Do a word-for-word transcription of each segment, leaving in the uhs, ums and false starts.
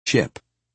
ship.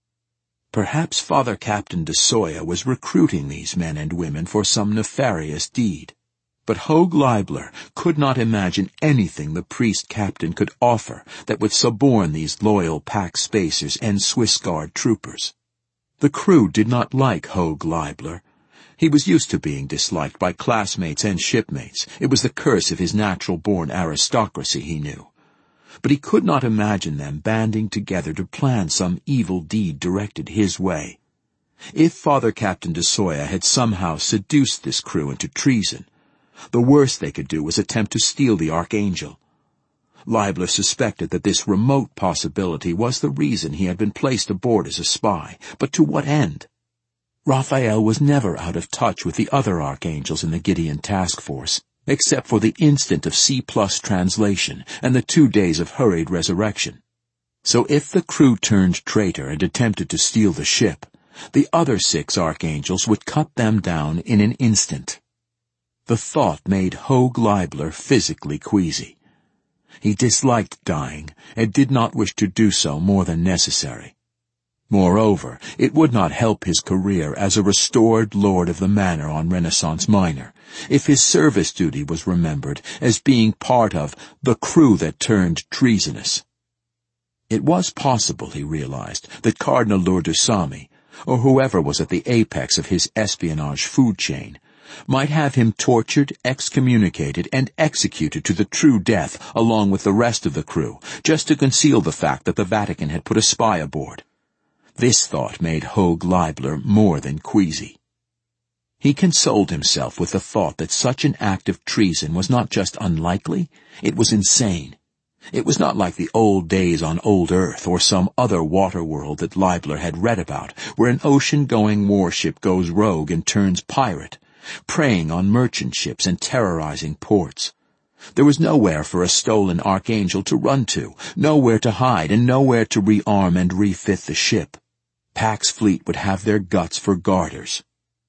Perhaps Father Captain de Soya was recruiting these men and women for some nefarious deed. But Hogue Leibler could not imagine anything the priest captain could offer that would suborn these loyal Pax Spacers and Swiss Guard troopers. The crew did not like Hogue Leibler. He was used to being disliked by classmates and shipmates. It was the curse of his natural-born aristocracy, he knew. But he could not imagine them banding together to plan some evil deed directed his way. If Father Captain de Soya had somehow seduced this crew into treason, the worst they could do was attempt to steal the Archangel. Leibler suspected that this remote possibility was the reason he had been placed aboard as a spy, but to what end? Raphael was never out of touch with the other Archangels in the Gideon task force, except for the instant of C-plus translation and the two days of hurried resurrection. So if the crew turned traitor and attempted to steal the ship, the other six Archangels would cut them down in an instant. The thought made Hogue Leibler physically queasy. He disliked dying and did not wish to do so more than necessary. Moreover, it would not help his career as a restored lord of the manor on Renaissance Minor if his service duty was remembered as being part of the crew that turned treasonous. It was possible, he realized, that Cardinal Lourdusami, or whoever was at the apex of his espionage food chain, might have him tortured, excommunicated, and executed to the true death along with the rest of the crew, just to conceal the fact that the Vatican had put a spy aboard. This thought made Hogue Leibler more than queasy. He consoled himself with the thought that such an act of treason was not just unlikely, it was insane. It was not like the old days on Old Earth or some other water world that Leibler had read about, where an ocean-going warship goes rogue and turns pirate, preying on merchant ships and terrorizing ports. There was nowhere for a stolen Archangel to run to, nowhere to hide, and nowhere to rearm and refit the ship. Pax fleet would have their guts for garters.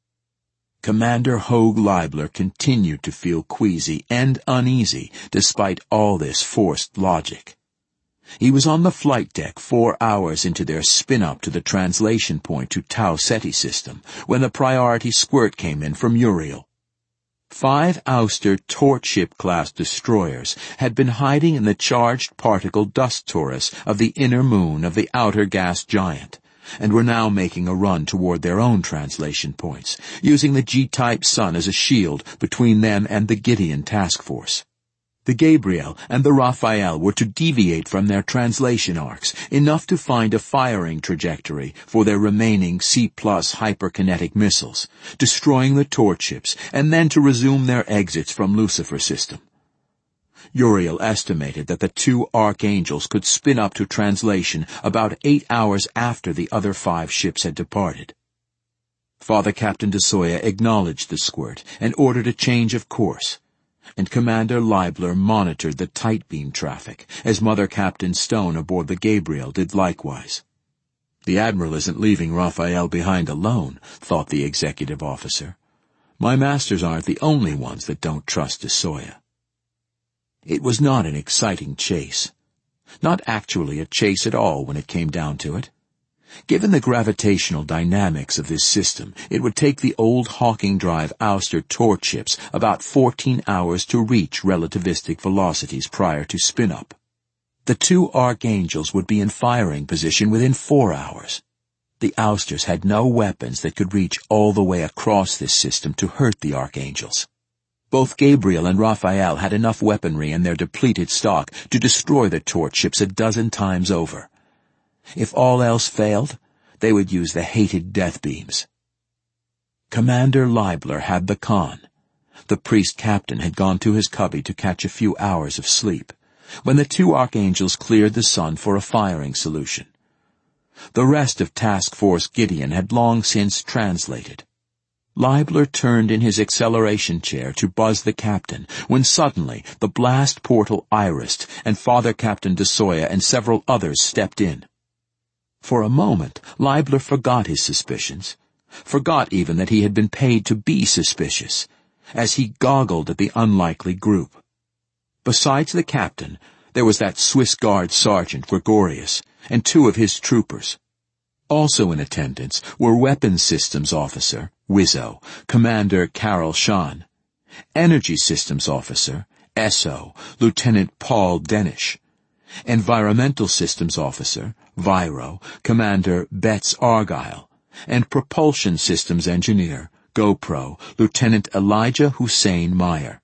Commander Hogue Leibler continued to feel queasy and uneasy despite all this forced logic. He was on the flight deck four hours into their spin-up to the translation point to Tau Ceti system when the priority squirt came in from Uriel. Five Ouster Torchship-class destroyers had been hiding in the charged particle dust torus of the inner moon of the outer gas giant, and were now making a run toward their own translation points, using the G-type sun as a shield between them and the Gideon task force. The Gabriel and the Raphael were to deviate from their translation arcs enough to find a firing trajectory for their remaining C-plus hyperkinetic missiles, destroying the torchships, and then to resume their exits from Lucifer system. Uriel estimated that the two Archangels could spin up to translation about eight hours after the other five ships had departed. Father Captain de Soya acknowledged the squirt and ordered a change of course, and Commander Leibler monitored the tight beam traffic, as Mother Captain Stone aboard the Gabriel did likewise. The Admiral isn't leaving Raphael behind alone, thought the executive officer. My masters aren't the only ones that don't trust de Soya. It was not an exciting chase. Not actually a chase at all when it came down to it. Given the gravitational dynamics of this system, it would take the old Hawking Drive Ouster torchships about fourteen hours to reach relativistic velocities prior to spin-up. The two Archangels would be in firing position within four hours. The Ousters had no weapons that could reach all the way across this system to hurt the Archangels. Both Gabriel and Raphael had enough weaponry in their depleted stock to destroy the torchships a dozen times over. If all else failed, they would use the hated death beams. Commander Leibler had the con. The priest captain had gone to his cubby to catch a few hours of sleep, when the two Archangels cleared the sun for a firing solution. The rest of Task Force Gideon had long since translated. Leibler turned in his acceleration chair to buzz the captain when suddenly the blast portal irised and Father Captain de Soya and several others stepped in. For a moment, Leibler forgot his suspicions, forgot even that he had been paid to be suspicious, as he goggled at the unlikely group. Besides the captain, there was that Swiss Guard Sergeant Gregorius and two of his troopers, Also in attendance were Weapons Systems Officer, Wizzo, Commander Carol Shan, Energy Systems Officer, S O, Lieutenant Paul Denish, Environmental Systems Officer, Viro, Commander Betts Argyle, and Propulsion Systems Engineer, GoPro, Lieutenant Elijah Hussein Meyer.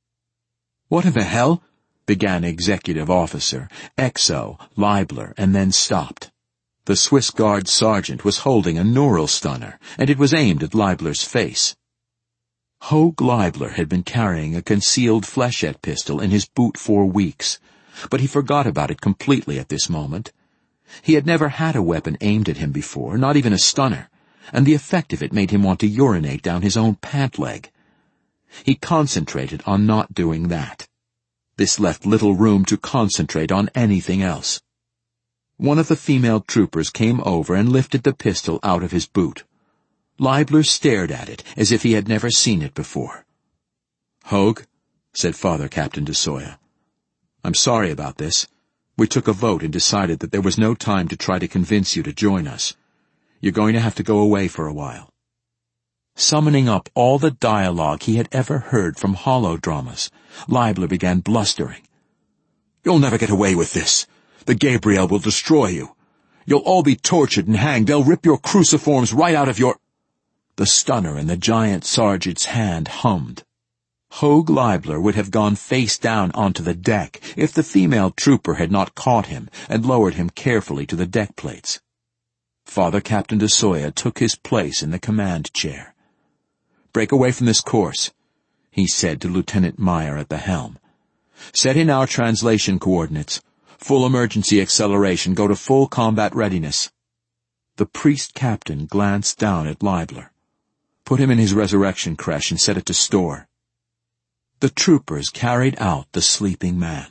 "What in the hell?" began Executive Officer, X O, Leibler, and then stopped. The Swiss Guard sergeant was holding a neural stunner, and it was aimed at Leibler's face. Hogue Leibler had been carrying a concealed flechette pistol in his boot for weeks, but he forgot about it completely at this moment. He had never had a weapon aimed at him before, not even a stunner, and the effect of it made him want to urinate down his own pant leg. He concentrated on not doing that. This left little room to concentrate on anything else. One of the female troopers came over and lifted the pistol out of his boot. Leibler stared at it as if he had never seen it before. "Hogue," said Father Captain DeSoya, "I'm sorry about this. We took a vote and decided that there was no time to try to convince you to join us. You're going to have to go away for a while." Summoning up all the dialogue he had ever heard from holodramas, Leibler began blustering. "You'll never get away with this. The Gabriel will destroy you. You'll all be tortured and hanged. They'll rip your cruciforms right out of your—" The stunner in the giant sergeant's hand hummed. Hogue Leibler would have gone face down onto the deck if the female trooper had not caught him and lowered him carefully to the deck plates. Father Captain DeSoya took his place in the command chair. "Break away from this course," he said to Lieutenant Meyer at the helm. "Set in our translation coordinates. Full emergency acceleration. Go to full combat readiness." The priest captain glanced down at Leibler. "Put him in his resurrection creche and set it to store." The troopers carried out the sleeping man.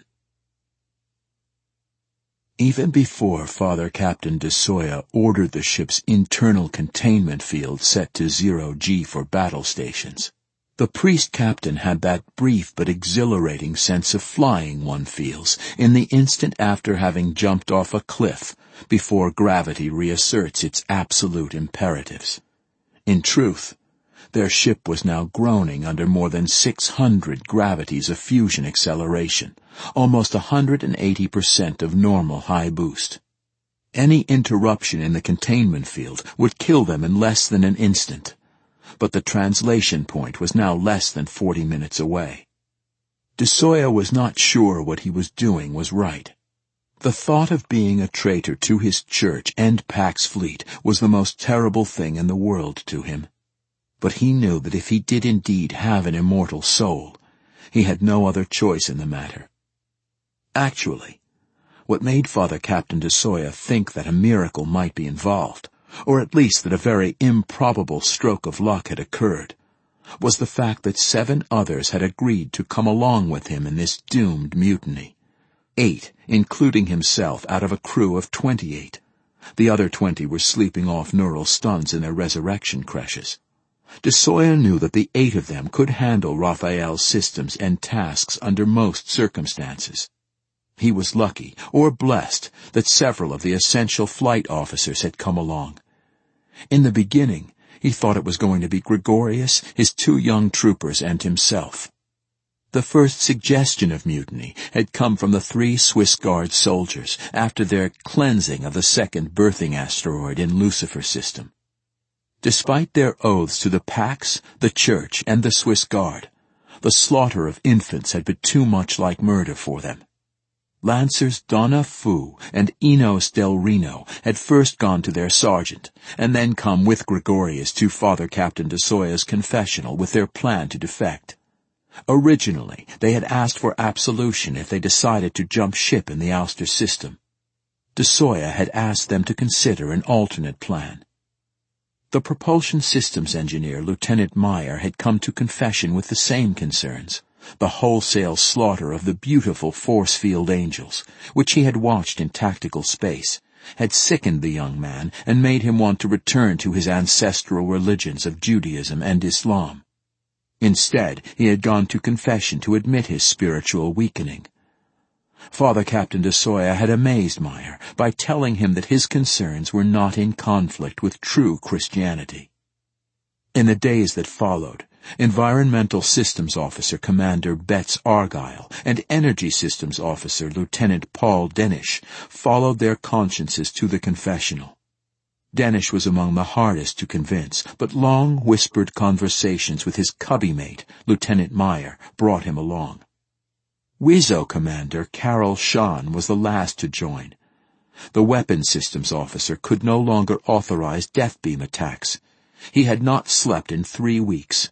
Even before Father Captain DeSoya ordered the ship's internal containment field set to zero G for battle stations, the priest captain had that brief but exhilarating sense of flying one feels in the instant after having jumped off a cliff before gravity reasserts its absolute imperatives. In truth, their ship was now groaning under more than six hundred gravities of fusion acceleration, almost one hundred eighty percent of normal high boost. Any interruption in the containment field would kill them in less than an instant, but the translation point was now less than forty minutes away. DeSoya was not sure what he was doing was right. The thought of being a traitor to his church and Pax Fleet was the most terrible thing in the world to him. But he knew that if he did indeed have an immortal soul, he had no other choice in the matter. Actually, what made Father Captain DeSoya think that a miracle might be involved, or at least that a very improbable stroke of luck had occurred, was the fact that seven others had agreed to come along with him in this doomed mutiny. Eight, including himself, out of a crew of twenty-eight. The other twenty were sleeping off neural stuns in their resurrection creches. DeSoya knew that the eight of them could handle Raphael's systems and tasks under most circumstances. He was lucky, or blessed, that several of the essential flight officers had come along. In the beginning, he thought it was going to be Gregorius, his two young troopers, and himself. The first suggestion of mutiny had come from the three Swiss Guard soldiers after their cleansing of the second berthing asteroid in Lucifer's system. Despite their oaths to the Pax, the Church, and the Swiss Guard, the slaughter of infants had been too much like murder for them. Lancers Donna Fu and Enos del Reno had first gone to their sergeant, and then come with Gregorius to Father Captain DeSoya's confessional with their plan to defect. Originally, they had asked for absolution if they decided to jump ship in the ouster system. DeSoya had asked them to consider an alternate plan. The propulsion systems engineer, Lieutenant Meyer, had come to confession with the same concerns, the wholesale slaughter of the beautiful force field angels, which he had watched in tactical space, had sickened the young man and made him want to return to his ancestral religions of Judaism and Islam. Instead, he had gone to confession to admit his spiritual weakening. Father Captain DeSoya had amazed Meyer by telling him that his concerns were not in conflict with true Christianity. In the days that followed, Environmental Systems Officer Commander Betts Argyle and Energy Systems Officer Lieutenant Paul Denish followed their consciences to the confessional. Denish was among the hardest to convince, but long whispered conversations with his cubby mate, Lieutenant Meyer, brought him along. Wizzo Commander Carol Schahn was the last to join. The Weapons Systems Officer could no longer authorize death beam attacks. He had not slept in three weeks.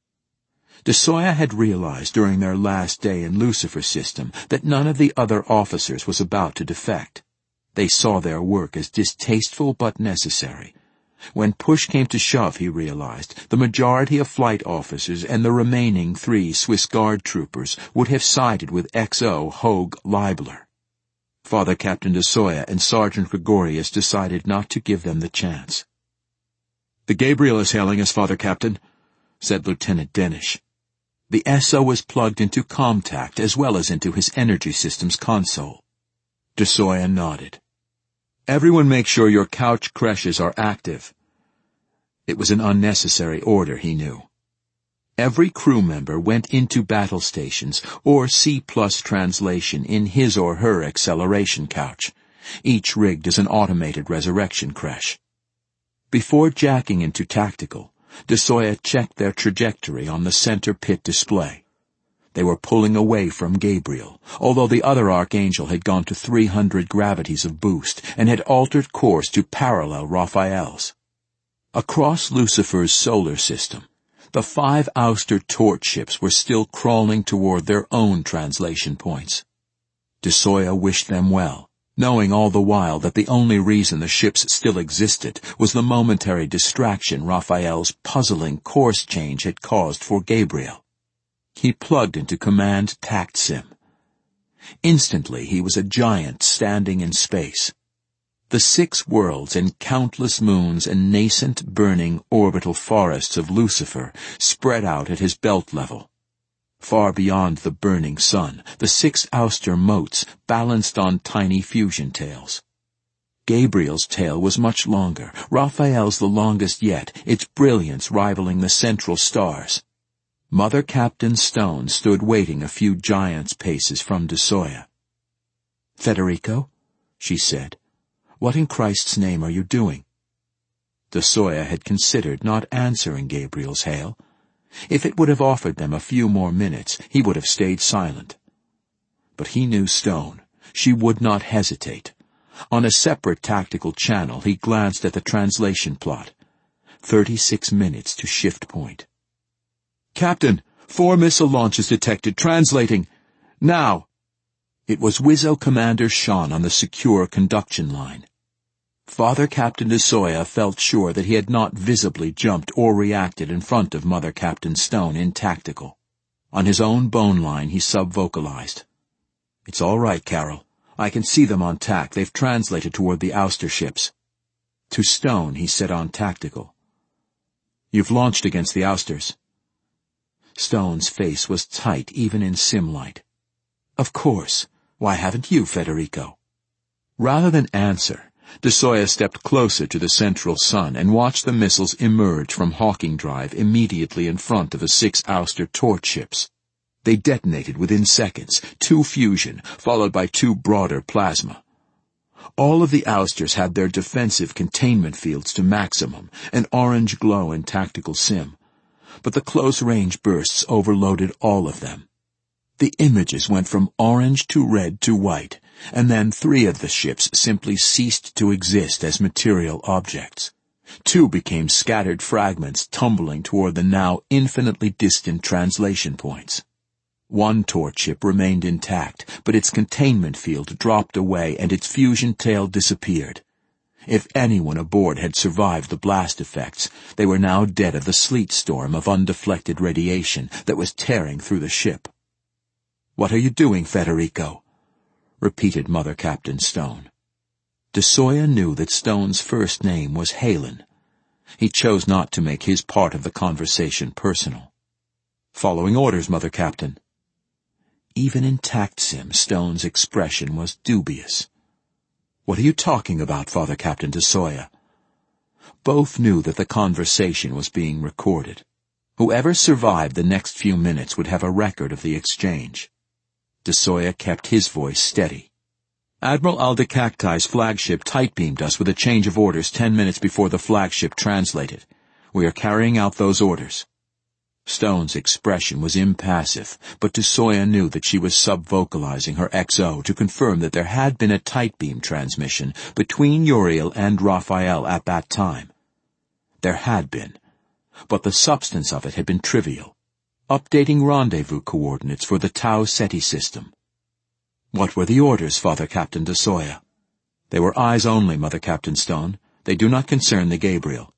DeSoya had realized during their last day in Lucifer System that none of the other officers was about to defect. They saw their work as distasteful but necessary. When push came to shove, he realized, the majority of flight officers and the remaining three Swiss Guard troopers would have sided with X O Hogue Leibler. Father Captain DeSoya and Sergeant Gregorius decided not to give them the chance. "The Gabriel is hailing us, Father Captain," said Lieutenant Denish. The S O was plugged into ComTact as well as into his energy systems console. DeSoya nodded. "Everyone make sure your couch creches are active." It was an unnecessary order, he knew. Every crew member went into battle stations or C plus translation in his or her acceleration couch, each rigged as an automated resurrection creche. Before jacking into tactical, DeSoya checked their trajectory on the center pit display. They were pulling away from Gabriel, although the other Archangel had gone to three hundred gravities of boost and had altered course to parallel Raphael's. Across Lucifer's solar system, the five ouster torch ships were still crawling toward their own translation points. DeSoya wished them well, knowing all the while that the only reason the ships still existed was the momentary distraction Raphael's puzzling course change had caused for Gabriel. He plugged into Command Tact Sim. Instantly he was a giant standing in space. The six worlds and countless moons and nascent burning orbital forests of Lucifer spread out at his belt level. Far beyond the burning sun, the six ouster motes balanced on tiny fusion tails. Gabriel's tail was much longer, Raphael's the longest yet, its brilliance rivaling the central stars. Mother Captain Stone stood waiting a few giants' paces from DeSoya. "Federico," she said, "what in Christ's name are you doing?" DeSoya had considered not answering Gabriel's hail. If it would have offered them a few more minutes, he would have stayed silent. But he knew Stone. She would not hesitate. On a separate tactical channel, he glanced at the translation plot. Thirty-six minutes to shift point. "Captain, four missile launches detected. Translating. Now!" It was Wizzo Commander Schahn on the secure conduction line. Father Captain DeSoya felt sure that he had not visibly jumped or reacted in front of Mother Captain Stone in tactical. On his own bone line, he sub-vocalized. "It's all right, Carol. I can see them on tack. They've translated toward the ouster ships." To Stone, he said on tactical, "You've launched against the ousters." Stone's face was tight even in sim light. "Of course. Why haven't you, Federico?" Rather than answer, DeSoya stepped closer to the central sun and watched the missiles emerge from Hawking Drive immediately in front of the six ouster torch ships. They detonated within seconds, two fusion, followed by two broader plasma. All of the ousters had their defensive containment fields to maximum, an orange glow in tactical sim. But the close-range bursts overloaded all of them. The images went from orange to red to white, and then three of the ships simply ceased to exist as material objects. Two became scattered fragments tumbling toward the now infinitely distant translation points. One torch ship remained intact, but its containment field dropped away and its fusion tail disappeared. If anyone aboard had survived the blast effects, they were now dead of the sleet storm of undeflected radiation that was tearing through the ship. "What are you doing, Federico?" repeated Mother Captain Stone. DeSoya knew that Stone's first name was Halen. He chose not to make his part of the conversation personal. "Following orders, Mother Captain." Even in TactSim, Stone's expression was dubious. "What are you talking about, Father Captain DeSoya?" Both knew that the conversation was being recorded. Whoever survived the next few minutes would have a record of the exchange. DeSoya kept his voice steady. "Admiral Aldecacti's flagship tight-beamed us with a change of orders ten minutes before the flagship translated. We are carrying out those orders." Stone's expression was impassive, but DeSoya knew that she was sub-vocalizing her X O to confirm that there had been a tight-beam transmission between Uriel and Raphael at that time. There had been, but the substance of it had been trivial, updating rendezvous coordinates for the Tau Ceti system. "What were the orders, Father Captain DeSoya?" "They were eyes only, Mother Captain Stone. They do not concern the Gabriel."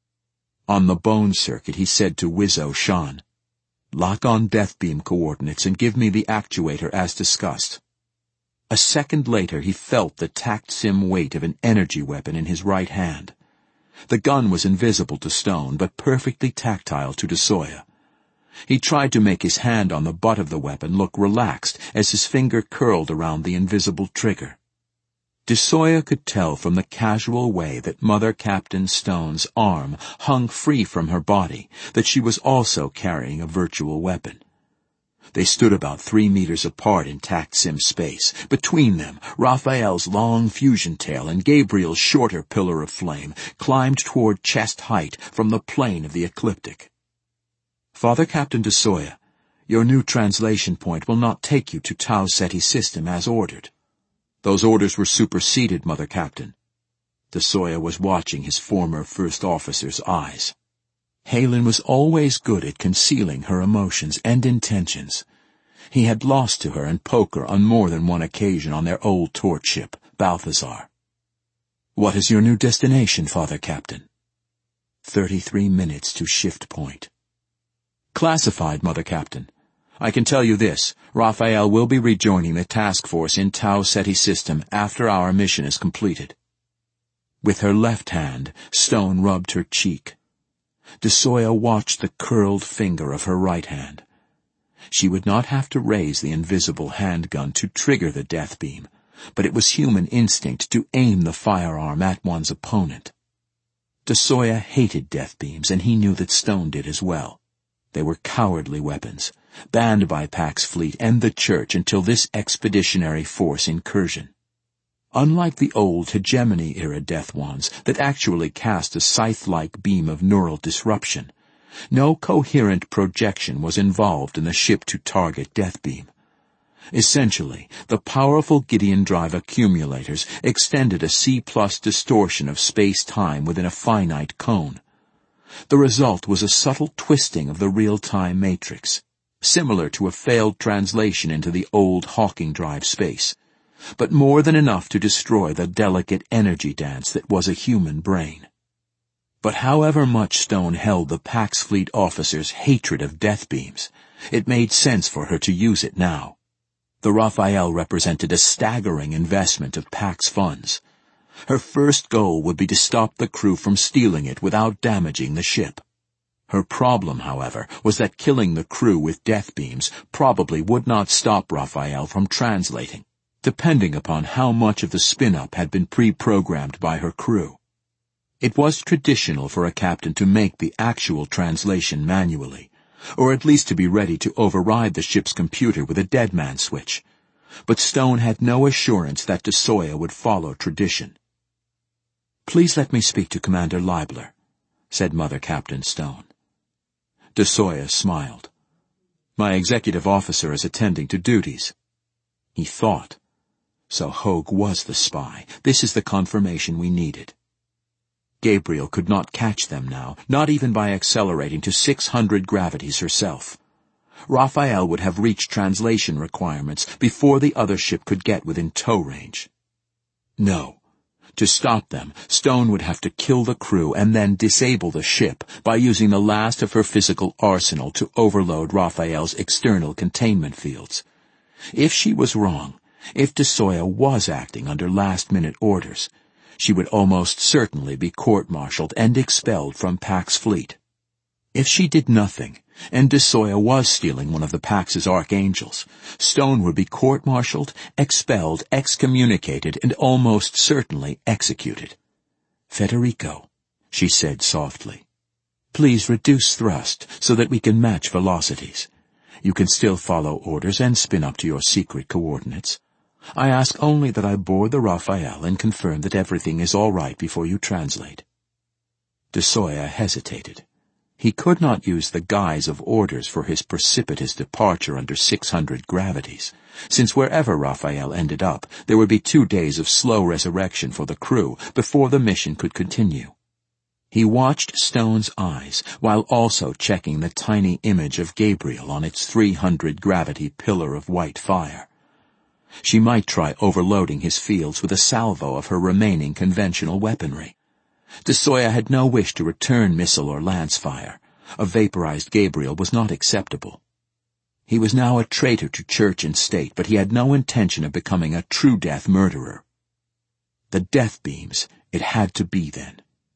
On the bone circuit he said to Wizzo Shan, "Lock on death beam coordinates and give me the actuator as discussed." A second later he felt the TactSim weight of an energy weapon in his right hand. The gun was invisible to Stone, but perfectly tactile to DeSoya. He tried to make his hand on the butt of the weapon look relaxed as his finger curled around the invisible trigger. DeSoya could tell from the casual way that Mother Captain Stone's arm hung free from her body that she was also carrying a virtual weapon. They stood about three meters apart in TactSim space. Between them, Raphael's long fusion tail and Gabriel's shorter pillar of flame climbed toward chest height from the plane of the ecliptic. "Father Captain DeSoya, your new translation point will not take you to Tau Ceti system as ordered." "Those orders were superseded, Mother Captain." DeSoya was watching his former first officer's eyes. Halen was always good at concealing her emotions and intentions. He had lost to her in poker on more than one occasion on their old torch ship, Balthazar. "What is your new destination, Father Captain?" Thirty-three minutes to shift point. "Classified, Mother Captain. I can tell you this, Raphael will be rejoining the task force in Tau Ceti system after our mission is completed." With her left hand, Stone rubbed her cheek. DeSoya watched the curled finger of her right hand. She would not have to raise the invisible handgun to trigger the death beam, but it was human instinct to aim the firearm at one's opponent. DeSoya hated death beams, and he knew that Stone did as well. They were cowardly weapons, banned by Pax Fleet and the Church until this expeditionary force incursion. Unlike the old hegemony-era death wands that actually cast a scythe-like beam of neural disruption, no coherent projection was involved in the ship-to-target death beam. Essentially, the powerful Gideon drive accumulators extended a C-plus distortion of space-time within a finite cone. The result was a subtle twisting of the real-time matrix, similar to a failed translation into the old Hawking drive space, but more than enough to destroy the delicate energy dance that was a human brain. But however much Stone held the Pax Fleet officer's hatred of death beams, it made sense for her to use it now. The Raphael represented a staggering investment of Pax funds. Her first goal would be to stop the crew from stealing it without damaging the ship. Her problem, however, was that killing the crew with death beams probably would not stop Raphael from translating, depending upon how much of the spin-up had been pre-programmed by her crew. It was traditional for a captain to make the actual translation manually, or at least to be ready to override the ship's computer with a dead man switch. But Stone had no assurance that DeSoya would follow tradition. "Please let me speak to Commander Leibler," said Mother Captain Stone. DeSoya smiled. "My executive officer is attending to duties." He thought, "So Hogue was the spy. This is the confirmation we needed." Gabriel could not catch them now, not even by accelerating to six hundred gravities herself. Raphael would have reached translation requirements before the other ship could get within tow range. No. To stop them, Stone would have to kill the crew and then disable the ship by using the last of her physical arsenal to overload Raphael's external containment fields. If she was wrong, if DeSoya was acting under last-minute orders, she would almost certainly be court-martialed and expelled from Pax Fleet. If she did nothing, and Desoya was stealing one of the Pax's archangels, Stone would be court-martialed, expelled, excommunicated, and almost certainly executed. "Federico," she said softly, "please reduce thrust so that we can match velocities. You can still follow orders and spin up to your secret coordinates. I ask only that I board the Raphael and confirm that everything is all right before you translate." Desoya hesitated. He could not use the guise of orders for his precipitous departure under six hundred gravities, since wherever Raphael ended up, there would be two days of slow resurrection for the crew before the mission could continue. He watched Stone's eyes, while also checking the tiny image of Gabriel on its three hundred gravity pillar of white fire. She might try overloading his fields with a salvo of her remaining conventional weaponry. Desoya had no wish to return missile or lance fire. A vaporized Gabriel was not acceptable. He was now a traitor to church and state, but he had no intention of becoming a true death murderer. The death beams, it had to be then.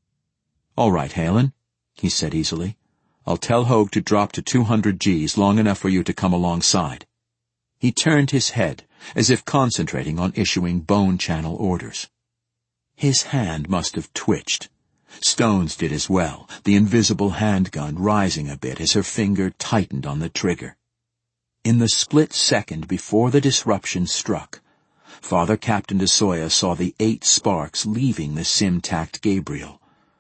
"All right, Halen," he said easily. "I'll tell Hogue to drop to two hundred G's long enough for you to come alongside." He turned his head, as if concentrating on issuing bone channel orders. His hand must have twitched. Stone's did as well, the invisible handgun rising a bit as her finger tightened on the trigger. In the split second before the disruption struck, Father Captain Desoya saw the eight sparks leaving the sim-tacked Gabriel.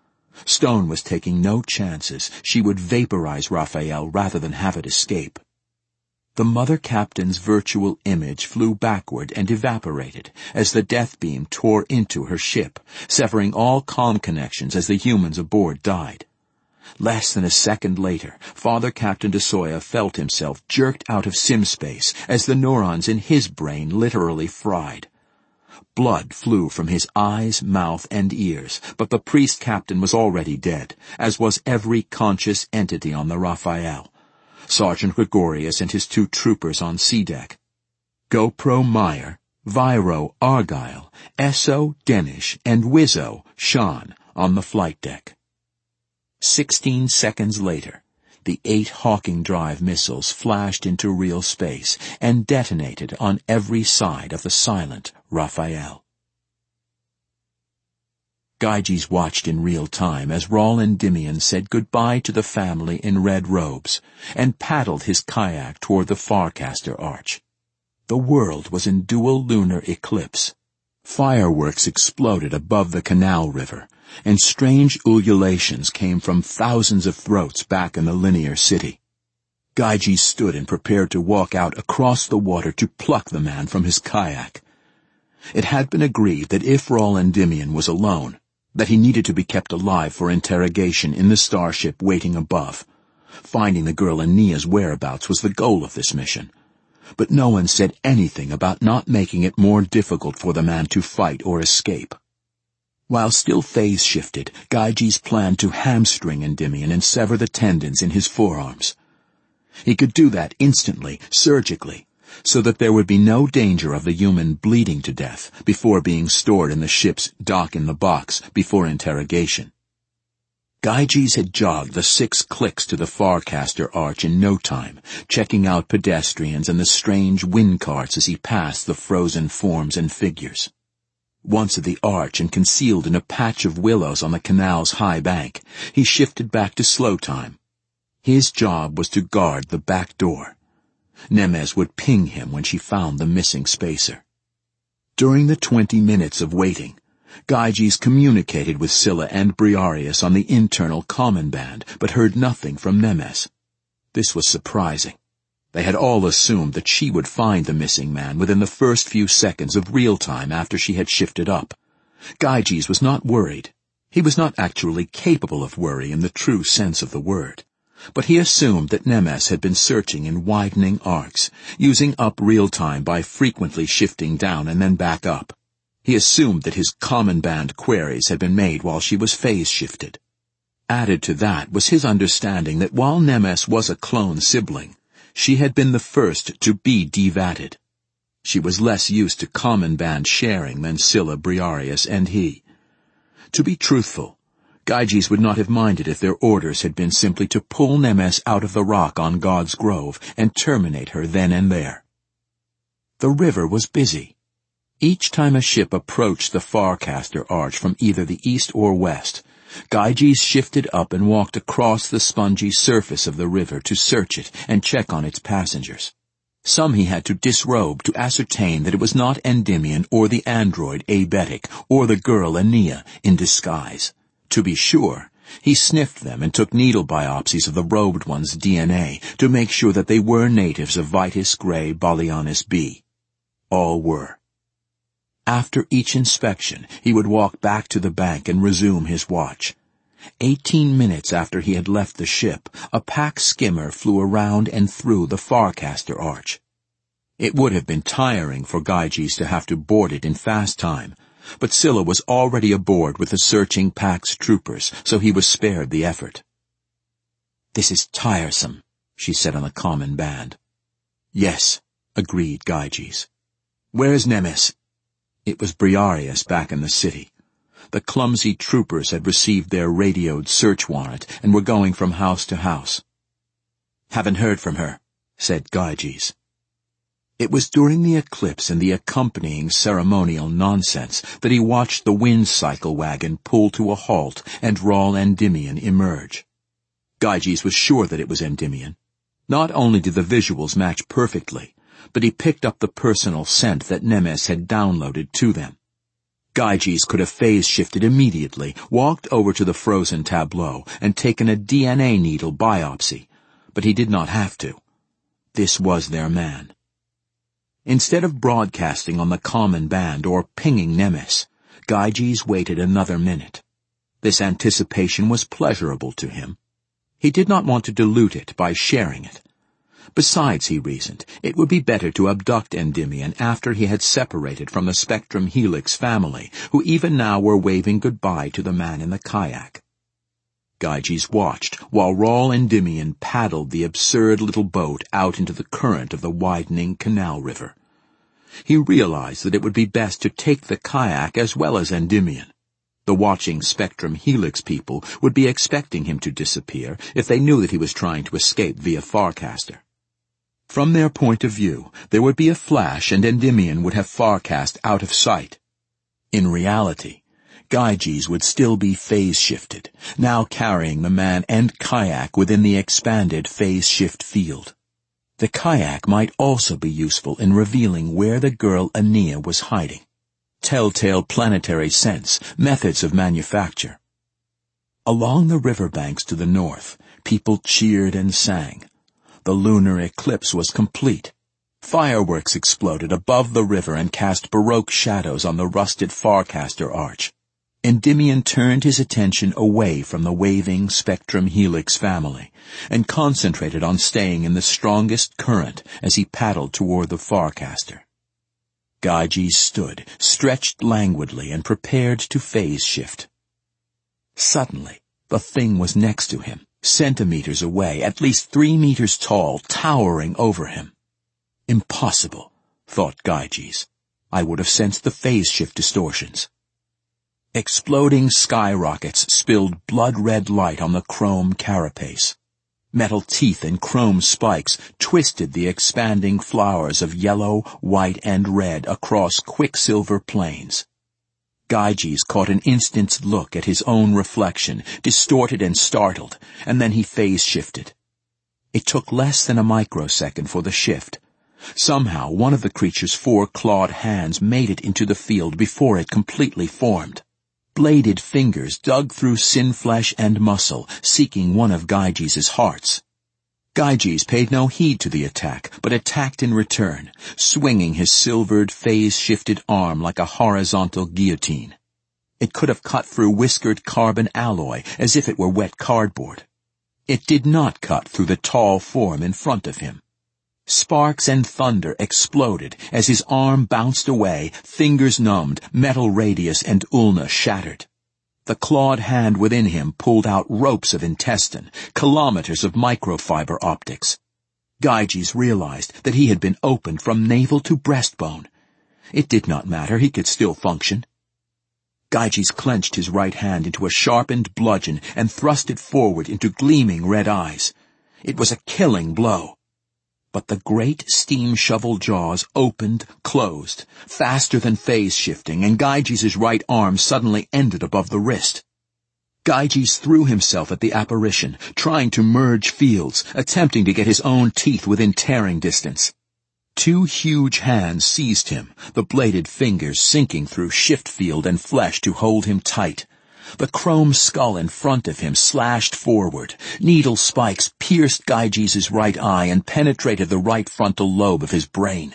Stone was taking no chances. She would vaporize Raphael rather than have it escape. The Mother Captain's virtual image flew backward and evaporated as the death beam tore into her ship, severing all comm connections as the humans aboard died. Less than a second later, Father Captain Desoya felt himself jerked out of sim space as the neurons in his brain literally fried. Blood flew from his eyes, mouth, and ears, but the priest captain was already dead, as was every conscious entity on the Raphael. Sergeant Gregorius and his two troopers on C-deck, GoPro Meyer, Viro Argyle, Esso Denish, and Wizzo Sean on the flight deck. Sixteen seconds later, the eight Hawking Drive missiles flashed into real space and detonated on every side of the silent Raphael. Gyges watched in real time as Rawl Endymion said goodbye to the family in red robes and paddled his kayak toward the Farcaster Arch. The world was in dual lunar eclipse. Fireworks exploded above the Canal River, and strange ululations came from thousands of throats back in the linear city. Gyges stood and prepared to walk out across the water to pluck the man from his kayak. It had been agreed that if Rawl Endymion was alone, that he needed to be kept alive for interrogation in the starship waiting above. Finding the girl and Nia's whereabouts was the goal of this mission. But no one said anything about not making it more difficult for the man to fight or escape. While still phase-shifted, Gyges planned to hamstring Endymion and sever the tendons in his forearms. He could do that instantly, surgically, so that there would be no danger of the human bleeding to death before being stored in the ship's dock-in-the-box before interrogation. Gyges had jogged the six clicks to the Farcaster Arch in no time, checking out pedestrians and the strange wind carts as he passed the frozen forms and figures. Once at the arch and concealed in a patch of willows on the canal's high bank, he shifted back to slow time. His job was to guard the back door. Nemes would ping him when she found the missing spacer. During the twenty minutes of waiting, Gyges communicated with Scylla and Briareus on the internal common band, but heard nothing from Nemes. This was surprising. They had all assumed that she would find the missing man within the first few seconds of real time after she had shifted up. Gyges was not worried. He was not actually capable of worry in the true sense of the word. But he assumed that Nemes had been searching in widening arcs, using up real time by frequently shifting down and then back up. He assumed that his common band queries had been made while she was phase-shifted. Added to that was his understanding that while Nemes was a clone sibling, she had been the first to be devatted. She was less used to common band sharing than Scylla, Briareus, and he. To be truthful, Gyges would not have minded if their orders had been simply to pull Nemes out of the rock on God's Grove and terminate her then and there. The river was busy. Each time a ship approached the Farcaster Arch from either the east or west, Gyges shifted up and walked across the spongy surface of the river to search it and check on its passengers. Some he had to disrobe to ascertain that it was not Endymion or the android Abetic or the girl Aeneas in disguise. To be sure, he sniffed them and took needle biopsies of the robed one's D N A to make sure that they were natives of Vitis Gray Balianis B. All were. After each inspection, he would walk back to the bank and resume his watch. Eighteen minutes after he had left the ship, a pack skimmer flew around and through the Farcaster Arch. It would have been tiring for Gyges to have to board it in fast time, but Scylla was already aboard with the searching pack's troopers, so he was spared the effort. "This is tiresome," she said on the common band. "Yes," agreed Gyges. "Where's Nemes?" It was Briareus back in the city. The clumsy troopers had received their radioed search warrant and were going from house to house. "Haven't heard from her," said Gyges. It was during the eclipse and the accompanying ceremonial nonsense that he watched the wind cycle wagon pull to a halt and Rawl Endymion emerge. Gyges was sure that it was Endymion. Not only did the visuals match perfectly, but he picked up the personal scent that Nemes had downloaded to them. Gyges could have phase-shifted immediately, walked over to the frozen tableau, and taken a D N A needle biopsy, but he did not have to. This was their man. Instead of broadcasting on the common band or pinging Nemes, Gyges waited another minute. This anticipation was pleasurable to him. He did not want to dilute it by sharing it. Besides, he reasoned, it would be better to abduct Endymion after he had separated from the Spectrum Helix family, who even now were waving goodbye to the man in the kayak. Gyges watched while Rawl Endymion paddled the absurd little boat out into the current of the widening canal river. He realized that it would be best to take the kayak as well as Endymion. The watching Spectrum Helix people would be expecting him to disappear if they knew that he was trying to escape via Farcaster. From their point of view, there would be a flash and Endymion would have Farcast out of sight. In reality, Gyges would still be phase-shifted, now carrying the man and kayak within the expanded phase-shift field. The kayak might also be useful in revealing where the girl Aeneas was hiding. Telltale planetary sense, methods of manufacture. Along the riverbanks to the north, people cheered and sang. The lunar eclipse was complete. Fireworks exploded above the river and cast baroque shadows on the rusted Farcaster Arch. Endymion turned his attention away from the waving Spectrum Helix family and concentrated on staying in the strongest current as he paddled toward the Farcaster. Gyges stood, stretched languidly, and prepared to phase shift. Suddenly, the thing was next to him, centimeters away, at least three meters tall, towering over him. Impossible, thought Gyges. I would have sensed the phase shift distortions. Exploding skyrockets spilled blood-red light on the chrome carapace. Metal teeth and chrome spikes twisted the expanding flowers of yellow, white, and red across quicksilver plains. Gyges caught an instant's look at his own reflection, distorted and startled, and then he phase-shifted. It took less than a microsecond for the shift. Somehow one of the creature's four clawed hands made it into the field before it completely formed. Bladed fingers dug through sin flesh and muscle, seeking one of Gyges' hearts. Gyges paid no heed to the attack, but attacked in return, swinging his silvered, phase-shifted arm like a horizontal guillotine. It could have cut through whiskered carbon alloy as if it were wet cardboard. It did not cut through the tall form in front of him. Sparks and thunder exploded as his arm bounced away, fingers numbed, metal radius and ulna shattered. The clawed hand within him pulled out ropes of intestine, kilometers of microfiber optics. Gyges realized that he had been opened from navel to breastbone. It did not matter, he could still function. Gyges clenched his right hand into a sharpened bludgeon and thrust it forward into gleaming red eyes. It was a killing blow. But the great steam shovel jaws opened, closed, faster than phase shifting, and Gyges' right arm suddenly ended above the wrist. Gyges threw himself at the apparition, trying to merge fields, attempting to get his own teeth within tearing distance. Two huge hands seized him, the bladed fingers sinking through shift field and flesh to hold him tight. The chrome skull in front of him slashed forward. Needle spikes pierced Gyges' right eye and penetrated the right frontal lobe of his brain.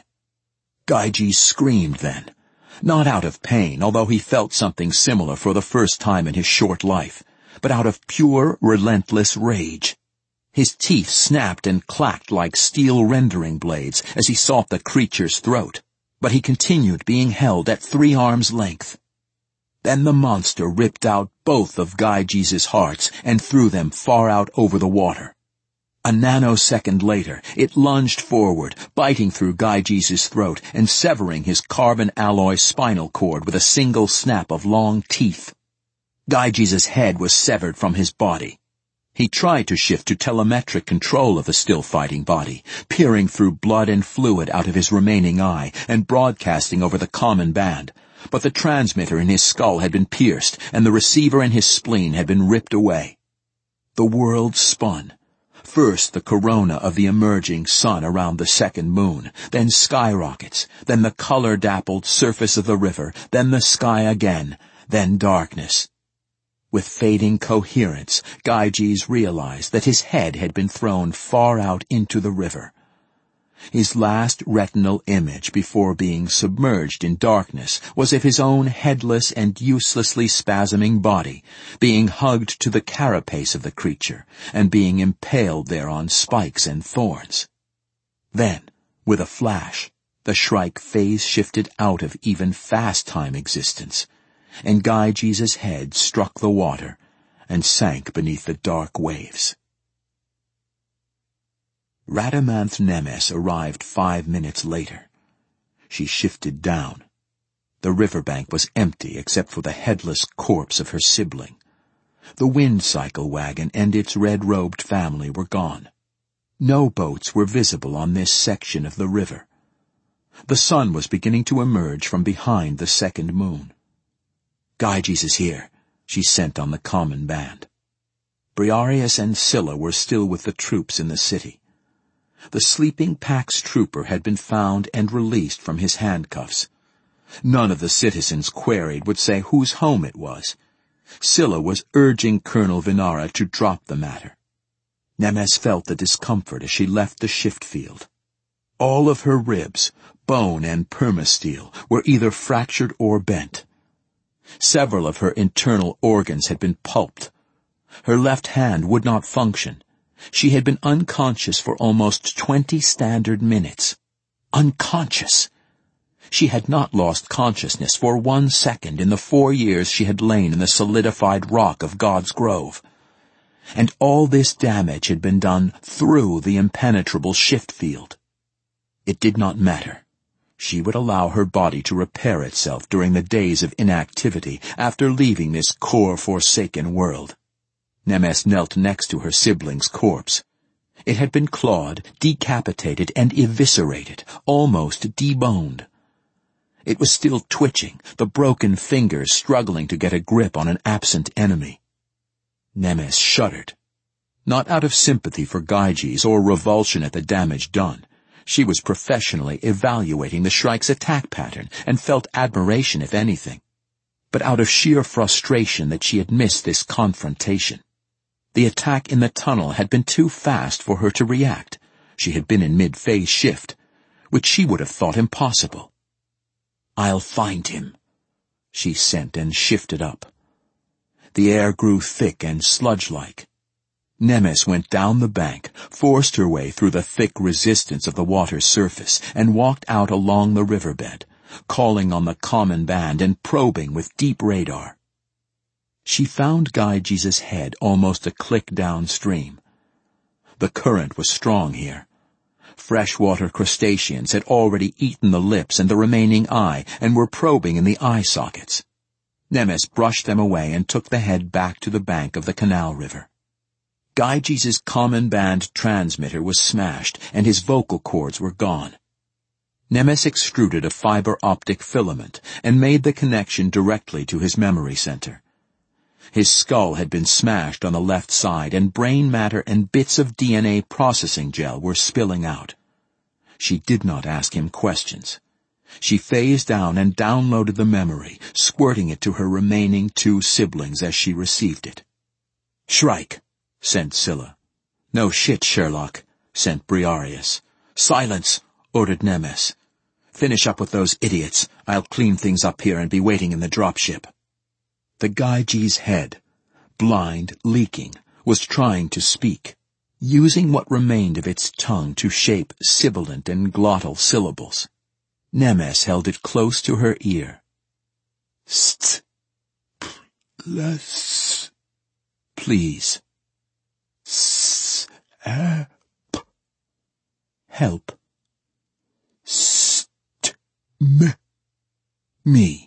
Gyges screamed then, not out of pain, although he felt something similar for the first time in his short life, but out of pure, relentless rage. His teeth snapped and clacked like steel rendering blades as he sought the creature's throat, but he continued being held at three arms' length. Then the monster ripped out both of Gyges' hearts and threw them far out over the water. A nanosecond later, it lunged forward, biting through Gyges' throat and severing his carbon alloy spinal cord with a single snap of long teeth. Gyges' head was severed from his body. He tried to shift to telemetric control of the still-fighting body, peering through blood and fluid out of his remaining eye and broadcasting over the common band. But the transmitter in his skull had been pierced, and the receiver in his spleen had been ripped away. The world spun. First the corona of the emerging sun around the second moon, then skyrockets, then the color-dappled surface of the river, then the sky again, then darkness. With fading coherence, Gyges realized that his head had been thrown far out into the river. His last retinal image before being submerged in darkness was of his own headless and uselessly spasming body, being hugged to the carapace of the creature, and being impaled there on spikes and thorns. Then, with a flash, the Shrike phase-shifted out of even fast-time existence, and Gyges' head struck the water and sank beneath the dark waves. Rhadamanth Nemes arrived five minutes later. She shifted down. The riverbank was empty except for the headless corpse of her sibling. The wind cycle wagon and its red-robed family were gone. No boats were visible on this section of the river. The sun was beginning to emerge from behind the second moon. "Gyges is here," she sent on the common band. Briareus and Scylla were still with the troops in the city. The sleeping Pax trooper had been found and released from his handcuffs. None of the citizens queried would say whose home it was. Scylla was urging Colonel Vinara to drop the matter. Nemes felt the discomfort as she left the shift field. All of her ribs, bone and permasteel, were either fractured or bent. Several of her internal organs had been pulped. Her left hand would not function. She had been unconscious for almost twenty standard minutes. Unconscious! She had not lost consciousness for one second in the four years she had lain in the solidified rock of God's Grove. And all this damage had been done through the impenetrable shift field. It did not matter. She would allow her body to repair itself during the days of inactivity after leaving this core-forsaken world. Nemes knelt next to her sibling's corpse. It had been clawed, decapitated, and eviscerated, almost deboned. It was still twitching, the broken fingers struggling to get a grip on an absent enemy. Nemes shuddered. Not out of sympathy for Gyges or revulsion at the damage done. She was professionally evaluating the Shrike's attack pattern and felt admiration, if anything, but out of sheer frustration that she had missed this confrontation. The attack in the tunnel had been too fast for her to react. She had been in mid-phase shift, which she would have thought impossible. "I'll find him," she sent and shifted up. The air grew thick and sludge-like. Nemes went down the bank, forced her way through the thick resistance of the water's surface, and walked out along the riverbed, calling on the common band and probing with deep radar. She found Gyges' head almost a click downstream. The current was strong here. Freshwater crustaceans had already eaten the lips and the remaining eye and were probing in the eye sockets. Nemes brushed them away and took the head back to the bank of the canal river. Gyges' common band transmitter was smashed, and his vocal cords were gone. Nemes extruded a fiber optic filament and made the connection directly to his memory center. His skull had been smashed on the left side, and brain matter and bits of D N A processing gel were spilling out. She did not ask him questions. She phased down and downloaded the memory, squirting it to her remaining two siblings as she received it. "Shrike," sent Scylla. "No shit, Sherlock," sent Briareus. "Silence," ordered Nemes. "Finish up with those idiots. I'll clean things up here and be waiting in the dropship." The Gyges head, blind, leaking, was trying to speak, using what remained of its tongue to shape sibilant and glottal syllables. Nemes held it close to her ear. "St, plus, please. S, uh, p, help. St, m, me."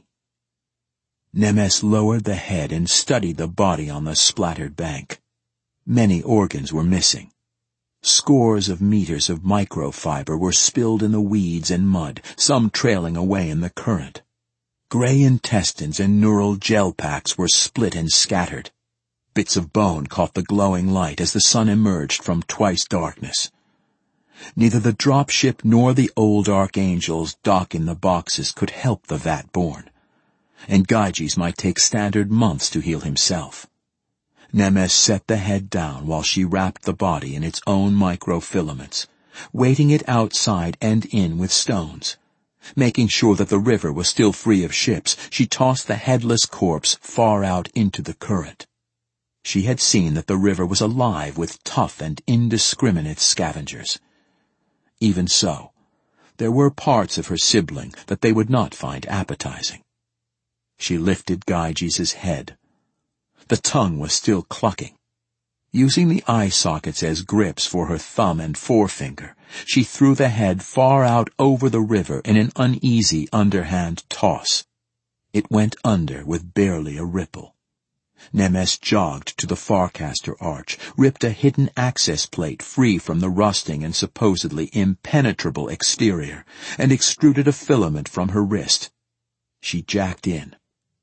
Nemes lowered the head and studied the body on the splattered bank. Many organs were missing. Scores of meters of microfiber were spilled in the weeds and mud, some trailing away in the current. Gray intestines and neural gel packs were split and scattered. Bits of bone caught the glowing light as the sun emerged from twice darkness. Neither the dropship nor the old archangels dock in the boxes could help the vat-born, and Gyges might take standard months to heal himself. Nemes set the head down while she wrapped the body in its own microfilaments, weighting it outside and in with stones. Making sure that the river was still free of ships, she tossed the headless corpse far out into the current. She had seen that the river was alive with tough and indiscriminate scavengers. Even so, there were parts of her sibling that they would not find appetizing. She lifted Gyges' head. The tongue was still clucking. Using the eye sockets as grips for her thumb and forefinger, she threw the head far out over the river in an uneasy underhand toss. It went under with barely a ripple. Nemes jogged to the Farcaster arch, ripped a hidden access plate free from the rusting and supposedly impenetrable exterior, and extruded a filament from her wrist. She jacked in.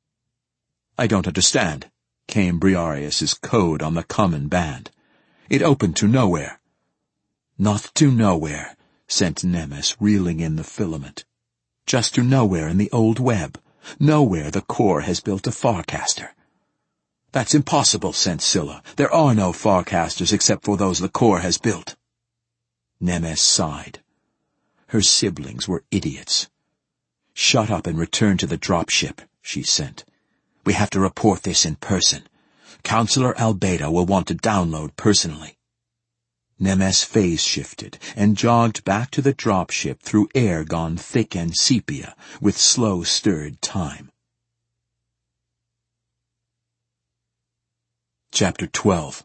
"I don't understand," came Briareus's code on the common band. "It opened to nowhere." "Not to nowhere," sent Nemes, reeling in the filament. "Just to nowhere in the old web. Nowhere the core has built a Farcaster." "That's impossible," sent Scylla. "There are no Farcasters except for those the core has built." Nemes sighed. Her siblings were idiots. "Shut up and return to the dropship," she sent. "We have to report this in person. Counselor Albedo will want to download personally." Nemes phase shifted and jogged back to the dropship through air gone thick and sepia with slow stirred time. Chapter twelve.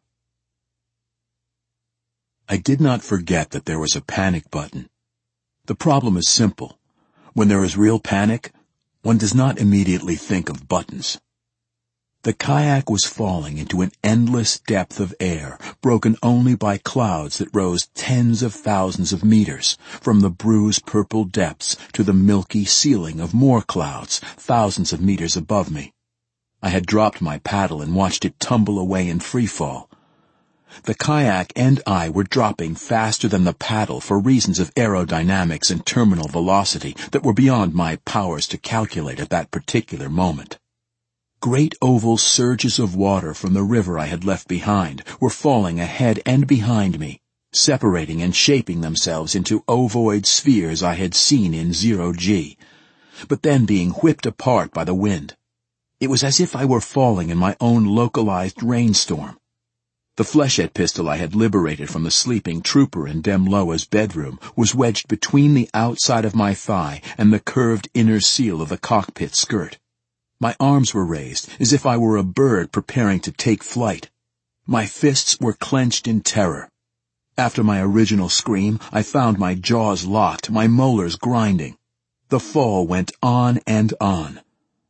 I did not forget that there was a panic button. The problem is simple. When there is real panic, one does not immediately think of buttons. The kayak was falling into an endless depth of air, broken only by clouds that rose tens of thousands of meters, from the bruised purple depths to the milky ceiling of more clouds, thousands of meters above me. I had dropped my paddle and watched it tumble away in freefall. The kayak and I were dropping faster than the paddle for reasons of aerodynamics and terminal velocity that were beyond my powers to calculate at that particular moment. Great oval surges of water from the river I had left behind were falling ahead and behind me, separating and shaping themselves into ovoid spheres I had seen in zero G, but then being whipped apart by the wind. It was as if I were falling in my own localized rainstorm. The flechette pistol I had liberated from the sleeping trooper in Demloa's bedroom was wedged between the outside of my thigh and the curved inner seal of the cockpit skirt. My arms were raised as if I were a bird preparing to take flight. My fists were clenched in terror. After my original scream, I found my jaws locked, my molars grinding. The fall went on and on.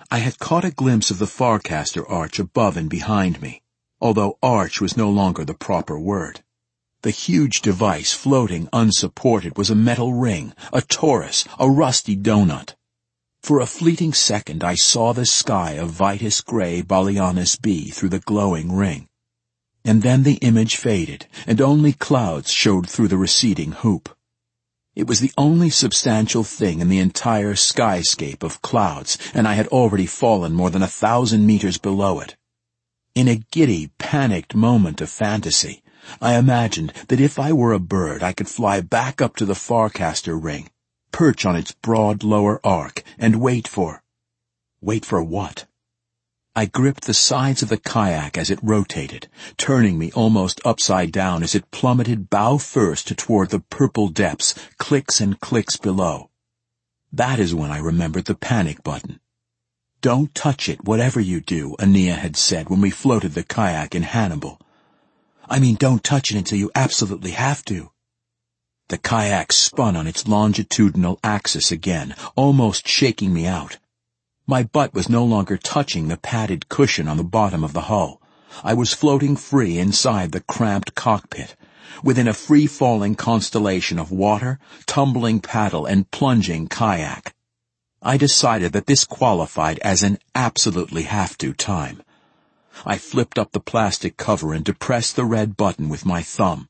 I had caught a glimpse of the Farcaster arch above and behind me, although arch was no longer the proper word. The huge device floating unsupported was a metal ring, a torus, a rusty donut. For a fleeting second I saw the sky of Vitus Gray Balianus B through the glowing ring. And then the image faded, and only clouds showed through the receding hoop. It was the only substantial thing in the entire skyscape of clouds, and I had already fallen more than a thousand meters below it. In a giddy, panicked moment of fantasy, I imagined that if I were a bird I could fly back up to the Farcaster ring, perch on its broad lower arc, and wait for... Wait for what? I gripped the sides of the kayak as it rotated, turning me almost upside down as it plummeted bow first toward the purple depths, clicks and clicks below. That is when I remembered the panic button. "Don't touch it, whatever you do," Ania had said when we floated the kayak in Hannibal. "I mean, don't touch it until you absolutely have to." The kayak spun on its longitudinal axis again, almost shaking me out. My butt was no longer touching the padded cushion on the bottom of the hull. I was floating free inside the cramped cockpit, within a free-falling constellation of water, tumbling paddle, and plunging kayak. I decided that this qualified as an absolutely have-to time. I flipped up the plastic cover and depressed the red button with my thumb.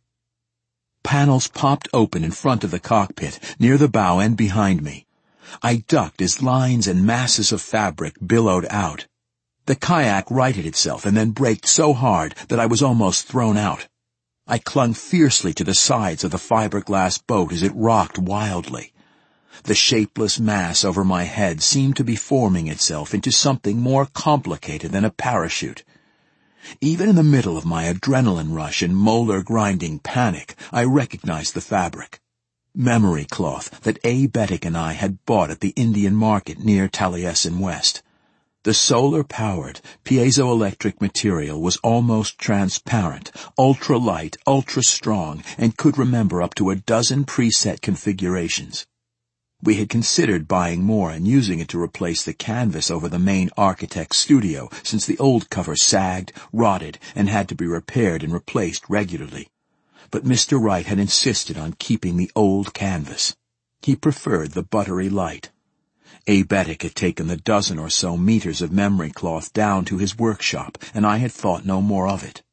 Panels popped open in front of the cockpit, near the bow and behind me. I ducked as lines and masses of fabric billowed out. The kayak righted itself and then braked so hard that I was almost thrown out. I clung fiercely to the sides of the fiberglass boat as it rocked wildly. The shapeless mass over my head seemed to be forming itself into something more complicated than a parachute. Even in the middle of my adrenaline rush and molar-grinding panic, I recognized the fabric. Memory cloth that A. Bettick and I had bought at the Indian market near Taliesin West. The solar-powered, piezoelectric material was almost transparent, ultra-light, ultra-strong, and could remember up to a dozen preset configurations. We had considered buying more and using it to replace the canvas over the main architect's studio, since the old cover sagged, rotted, and had to be repaired and replaced regularly. But Mister Wright had insisted on keeping the old canvas. He preferred the buttery light. A. Bettick had taken the dozen or so meters of memory cloth down to his workshop, and I had thought no more of it.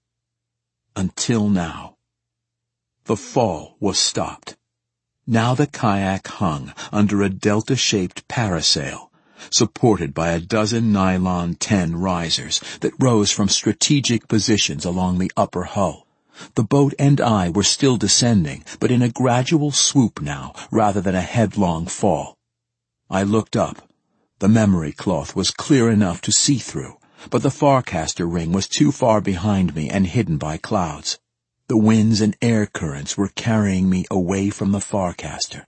Until now. The fall was stopped. Now the kayak hung under a delta-shaped parasail, supported by a dozen nylon ten risers that rose from strategic positions along the upper hull. The boat and I were still descending, but in a gradual swoop now, rather than a headlong fall. I looked up. The memory cloth was clear enough to see through, but the Farcaster ring was too far behind me and hidden by clouds. The winds and air currents were carrying me away from the Farcaster.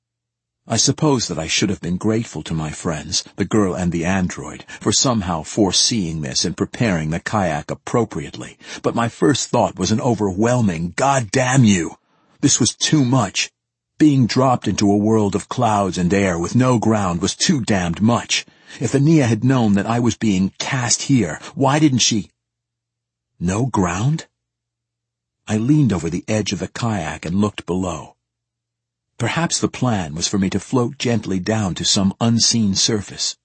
I suppose that I should have been grateful to my friends, the girl and the android, for somehow foreseeing this and preparing the kayak appropriately, but my first thought was an overwhelming, "God damn you!" This was too much. Being dropped into a world of clouds and air with no ground was too damned much. If Ania had known that I was being cast here, why didn't she... No ground? I leaned over the edge of the kayak and looked below. Perhaps the plan was for me to float gently down to some unseen surface.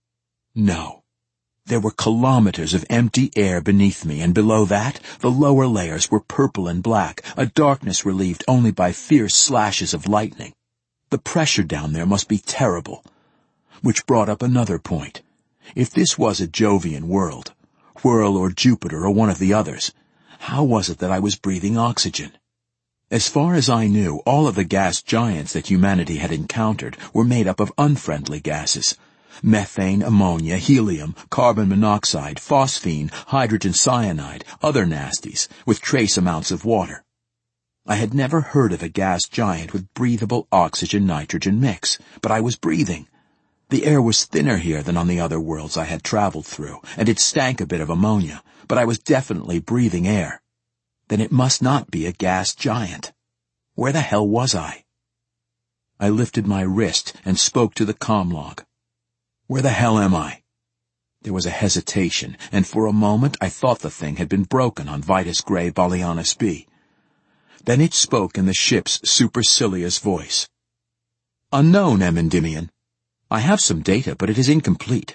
No. There were kilometers of empty air beneath me, and below that, the lower layers were purple and black, a darkness relieved only by fierce slashes of lightning. The pressure down there must be terrible. Which brought up another point. If this was a Jovian world, Whirl or Jupiter or one of the others, how was it that I was breathing oxygen? As far as I knew, all of the gas giants that humanity had encountered were made up of unfriendly gases. Methane, ammonia, helium, carbon monoxide, phosphine, hydrogen cyanide, other nasties, with trace amounts of water. I had never heard of a gas giant with breathable oxygen-nitrogen mix, but I was breathing. The air was thinner here than on the other worlds I had traveled through, and it stank a bit of ammonia, but I was definitely breathing air. Then it must not be a gas giant. Where the hell was I? I lifted my wrist and spoke to the comm log. Where the hell am I? There was a hesitation, and for a moment I thought the thing had been broken on Vitus Gray Balianus B. Then it spoke in the ship's supercilious voice. "Unknown, Endymion. I have some data, but it is incomplete."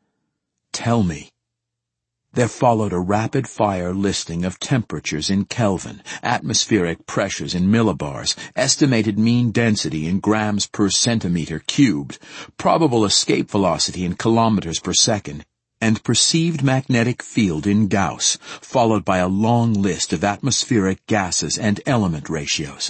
"Tell me." There followed a rapid-fire listing of temperatures in Kelvin, atmospheric pressures in millibars, estimated mean density in grams per centimeter cubed, probable escape velocity in kilometers per second, and perceived magnetic field in Gauss, followed by a long list of atmospheric gases and element ratios.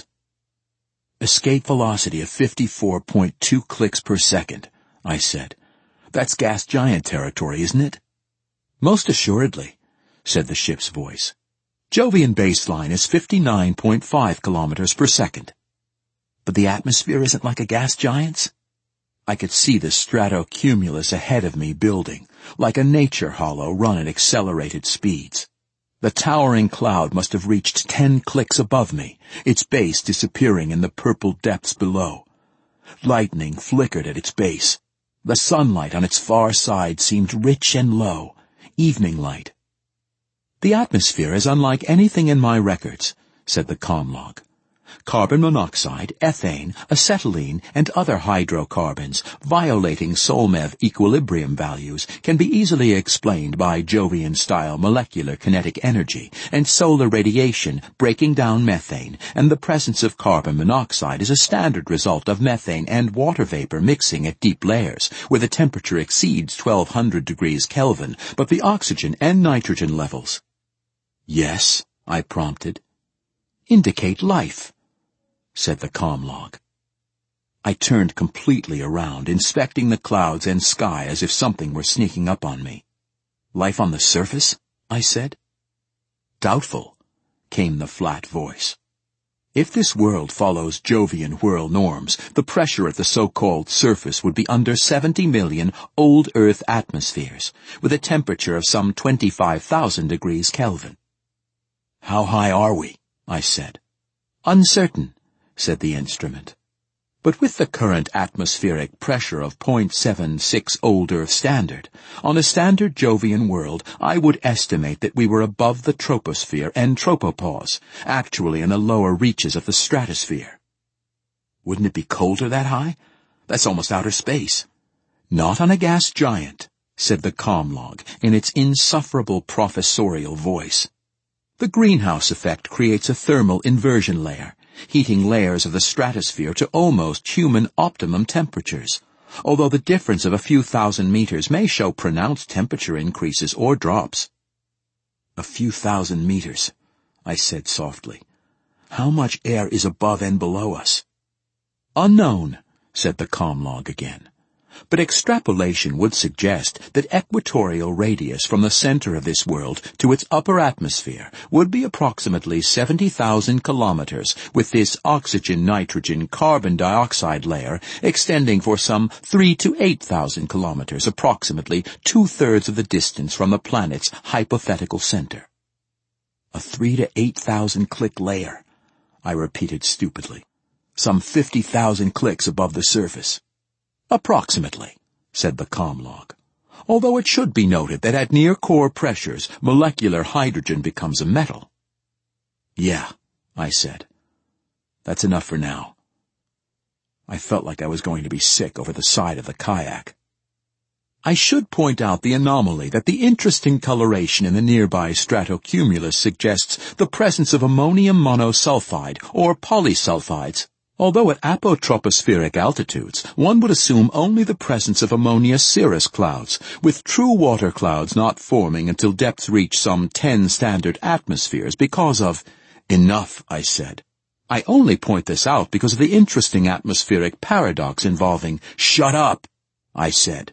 "Escape velocity of fifty-four point two clicks per second," I said. "That's gas giant territory, isn't it?" "Most assuredly," said the ship's voice. "Jovian baseline is fifty-nine point five kilometers per second." "But the atmosphere isn't like a gas giant's?" I could see the stratocumulus ahead of me building, like a nature hollow run at accelerated speeds. The towering cloud must have reached ten clicks above me, its base disappearing in the purple depths below. Lightning flickered at its base. The sunlight on its far side seemed rich and low, evening light. "The atmosphere is unlike anything in my records," said the comm-log. "Carbon monoxide, ethane, acetylene, and other hydrocarbons, violating Solmev equilibrium values, can be easily explained by Jovian-style molecular kinetic energy and solar radiation breaking down methane, and the presence of carbon monoxide is a standard result of methane and water vapor mixing at deep layers, where the temperature exceeds twelve hundred degrees Kelvin, but the oxygen and nitrogen levels." "Yes," I prompted. "Indicate life," said the comm-log. I turned completely around, inspecting the clouds and sky as if something were sneaking up on me. "Life on the surface?" I said. "Doubtful," came the flat voice. "If this world follows Jovian whirl norms, the pressure at the so-called surface would be under seventy million old Earth atmospheres, with a temperature of some twenty-five thousand degrees Kelvin." "How high are we?" I said. "Uncertain," said the instrument. "But with the current atmospheric pressure of point seven six old Earth standard, on a standard Jovian world, I would estimate that we were above the troposphere and tropopause, actually in the lower reaches of the stratosphere." "Wouldn't it be colder that high? That's almost outer space." "Not on a gas giant," said the comm-log in its insufferable professorial voice. "The greenhouse effect creates a thermal inversion layer, heating layers of the stratosphere to almost human optimum temperatures, although the difference of a few thousand meters may show pronounced temperature increases or drops." "A few thousand meters," I said softly. "How much air is above and below us?" "Unknown," said the comm-log again. "But extrapolation would suggest that equatorial radius from the center of this world to its upper atmosphere would be approximately seventy thousand kilometers, with this oxygen-nitrogen-carbon dioxide layer extending for some three to eight thousand kilometers, approximately two-thirds of the distance from the planet's hypothetical center." "A three to eight thousand click layer," I repeated stupidly. "Some fifty thousand clicks above the surface." "Approximately," said the comm-log. "Although it should be noted that at near-core pressures, molecular hydrogen becomes a metal." "Yeah," I said. "That's enough for now." I felt like I was going to be sick over the side of the kayak. I should point out the anomaly that the interesting coloration in the nearby stratocumulus suggests the presence of ammonium monosulfide or polysulfides, although at apotropospheric altitudes one would assume only the presence of ammonia cirrus clouds, with true water clouds not forming until depths reach some ten standard atmospheres because of— "Enough," I said. "I only point this out because of the interesting atmospheric paradox involving—" "Shut up," I said.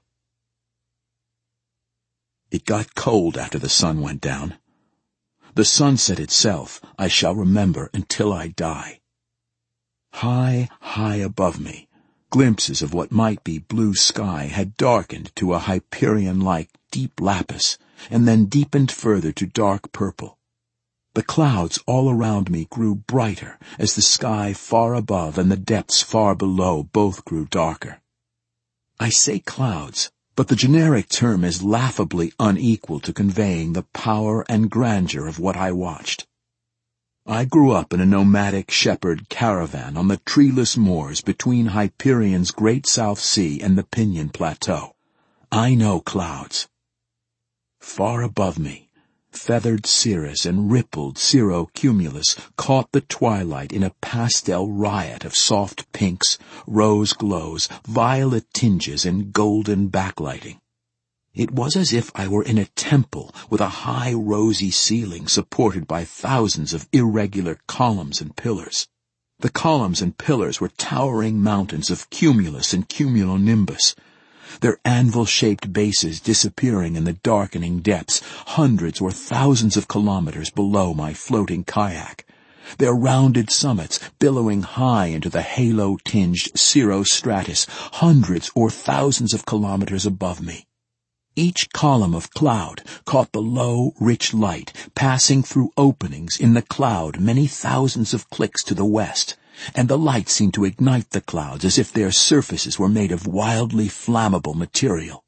It got cold after the sun went down. The sunset itself I shall remember until I die. High, high above me, glimpses of what might be blue sky had darkened to a Hyperion-like deep lapis, and then deepened further to dark purple. The clouds all around me grew brighter as the sky far above and the depths far below both grew darker. I say clouds, but the generic term is laughably unequal to conveying the power and grandeur of what I watched. I grew up in a nomadic shepherd caravan on the treeless moors between Hyperion's Great South Sea and the Pinion Plateau. I know clouds. Far above me, feathered cirrus and rippled cirrocumulus caught the twilight in a pastel riot of soft pinks, rose glows, violet tinges, and golden backlighting. It was as if I were in a temple with a high rosy ceiling supported by thousands of irregular columns and pillars. The columns and pillars were towering mountains of cumulus and cumulonimbus, their anvil-shaped bases disappearing in the darkening depths hundreds or thousands of kilometers below my floating kayak, their rounded summits billowing high into the halo-tinged cirrostratus hundreds or thousands of kilometers above me. Each column of cloud caught the low, rich light passing through openings in the cloud many thousands of clicks to the west, and the light seemed to ignite the clouds as if their surfaces were made of wildly flammable material.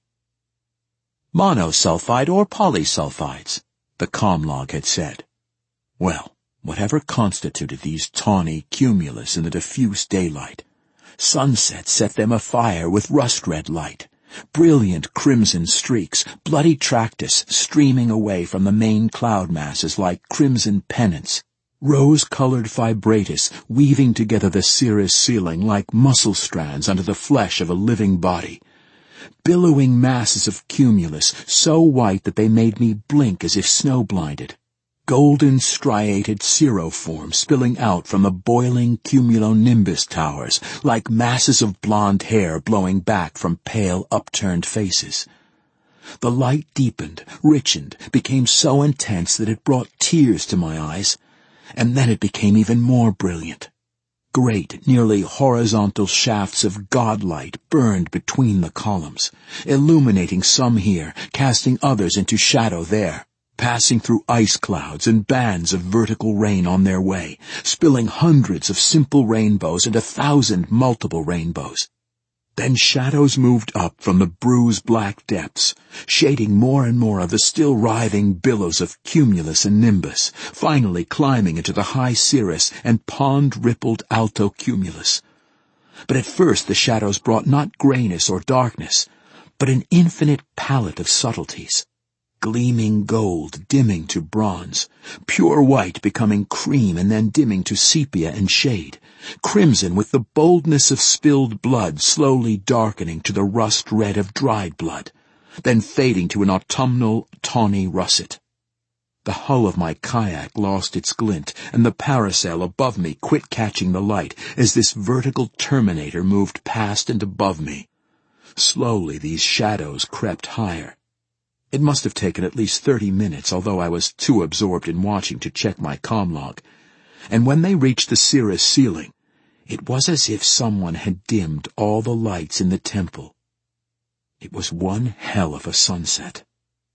Monosulfide or polysulfides, the comm-log had said. Well, whatever constituted these tawny cumulus in the diffuse daylight, sunset set them afire with rust-red light. Brilliant crimson streaks, bloody tractus streaming away from the main cloud masses like crimson pennants, rose-colored fibratus weaving together the cirrus ceiling like muscle strands under the flesh of a living body, billowing masses of cumulus so white that they made me blink as if snow-blinded, golden striated cirroforms spilling out from the boiling cumulonimbus towers like masses of blonde hair blowing back from pale upturned faces. The light deepened, richened, became so intense that it brought tears to my eyes, and then it became even more brilliant. Great, nearly horizontal shafts of godlight burned between the columns, illuminating some here, casting others into shadow there, passing through ice clouds and bands of vertical rain on their way, spilling hundreds of simple rainbows and a thousand multiple rainbows. Then shadows moved up from the bruise-black depths, shading more and more of the still writhing billows of cumulus and nimbus, finally climbing into the high cirrus and pond-rippled alto cumulus. But at first the shadows brought not grayness or darkness, but an infinite palette of subtleties. Gleaming gold dimming to bronze, pure white becoming cream and then dimming to sepia and shade, crimson with the boldness of spilled blood slowly darkening to the rust red of dried blood, then fading to an autumnal tawny russet. The hull of my kayak lost its glint, and the parasail above me quit catching the light as this vertical terminator moved past and above me. Slowly these shadows crept higher. It must have taken at least thirty minutes, although I was too absorbed in watching to check my comm-log. And when they reached the cirrus ceiling, it was as if someone had dimmed all the lights in the temple. It was one hell of a sunset.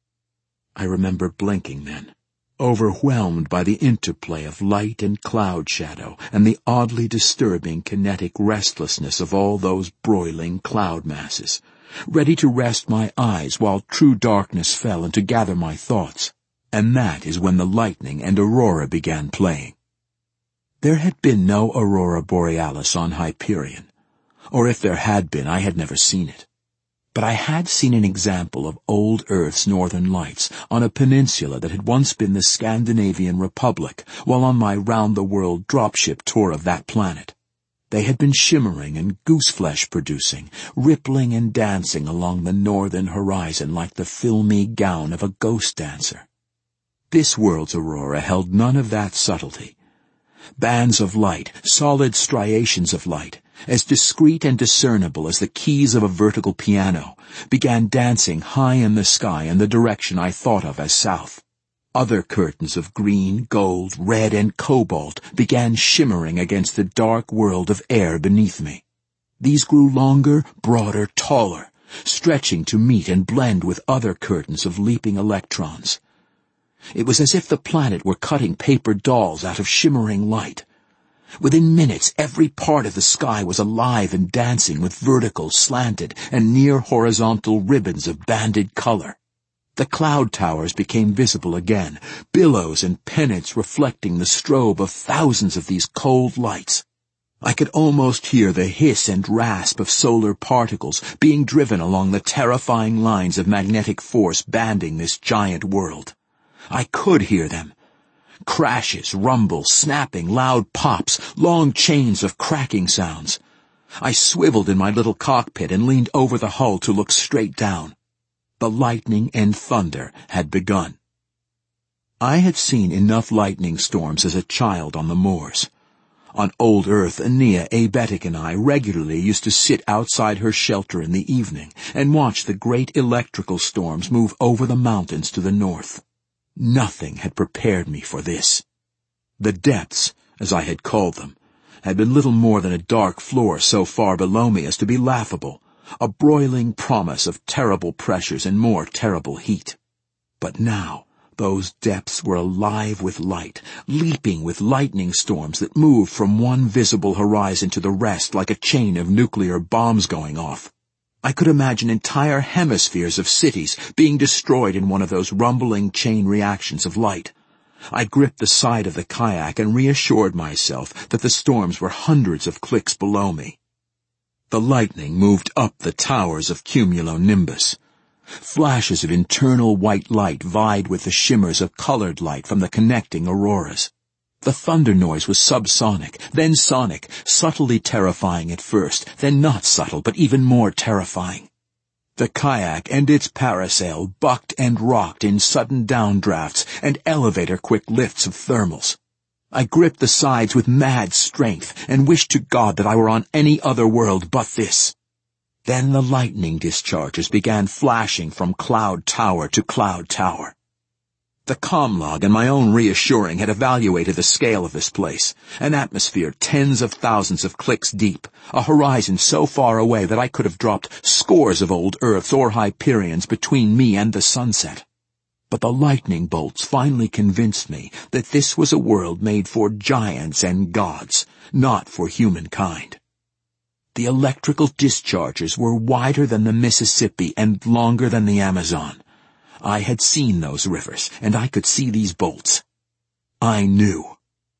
I remember blinking then, overwhelmed by the interplay of light and cloud shadow and the oddly disturbing kinetic restlessness of all those broiling cloud masses, ready to rest my eyes while true darkness fell and to gather my thoughts. And that is when the lightning and aurora began playing. There had been no aurora borealis on Hyperion, or if there had been, I had never seen it. But I had seen an example of old Earth's northern lights on a peninsula that had once been the Scandinavian Republic while on my round-the-world dropship tour of that planet. They had been shimmering and gooseflesh producing, rippling and dancing along the northern horizon like the filmy gown of a ghost dancer. This world's aurora held none of that subtlety. Bands of light, solid striations of light, as discreet and discernible as the keys of a vertical piano, began dancing high in the sky in the direction I thought of as south. Other curtains of green, gold, red, and cobalt began shimmering against the dark world of air beneath me. These grew longer, broader, taller, stretching to meet and blend with other curtains of leaping electrons. It was as if the planet were cutting paper dolls out of shimmering light. Within minutes, every part of the sky was alive and dancing with vertical, slanted, and near-horizontal ribbons of banded color. The cloud towers became visible again, billows and pennants reflecting the strobe of thousands of these cold lights. I could almost hear the hiss and rasp of solar particles being driven along the terrifying lines of magnetic force banding this giant world. I could hear them. Crashes, rumbles, snapping, loud pops, long chains of cracking sounds. I swiveled in my little cockpit and leaned over the hull to look straight down. The lightning and thunder had begun. I had seen enough lightning storms as a child on the moors. On old Earth, Ania Abetic and I regularly used to sit outside her shelter in the evening and watch the great electrical storms move over the mountains to the north. Nothing had prepared me for this. The depths, as I had called them, had been little more than a dark floor so far below me as to be laughable, a broiling promise of terrible pressures and more terrible heat. But now, those depths were alive with light, leaping with lightning storms that moved from one visible horizon to the rest like a chain of nuclear bombs going off. I could imagine entire hemispheres of cities being destroyed in one of those rumbling chain reactions of light. I gripped the side of the kayak and reassured myself that the storms were hundreds of clicks below me. The lightning moved up the towers of cumulonimbus. Flashes of internal white light vied with the shimmers of colored light from the connecting auroras. The thunder noise was subsonic, then sonic, subtly terrifying at first, then not subtle, but even more terrifying. The kayak and its parasail bucked and rocked in sudden downdrafts and elevator-quick lifts of thermals. I gripped the sides with mad strength and wished to God that I were on any other world but this. Then the lightning discharges began flashing from cloud tower to cloud tower. The comm-log and my own reassuring had evaluated the scale of this place, an atmosphere tens of thousands of clicks deep, a horizon so far away that I could have dropped scores of old Earths or Hyperions between me and the sunset. But the lightning bolts finally convinced me that this was a world made for giants and gods, not for humankind. The electrical discharges were wider than the Mississippi and longer than the Amazon. I had seen those rivers, and I could see these bolts. I knew.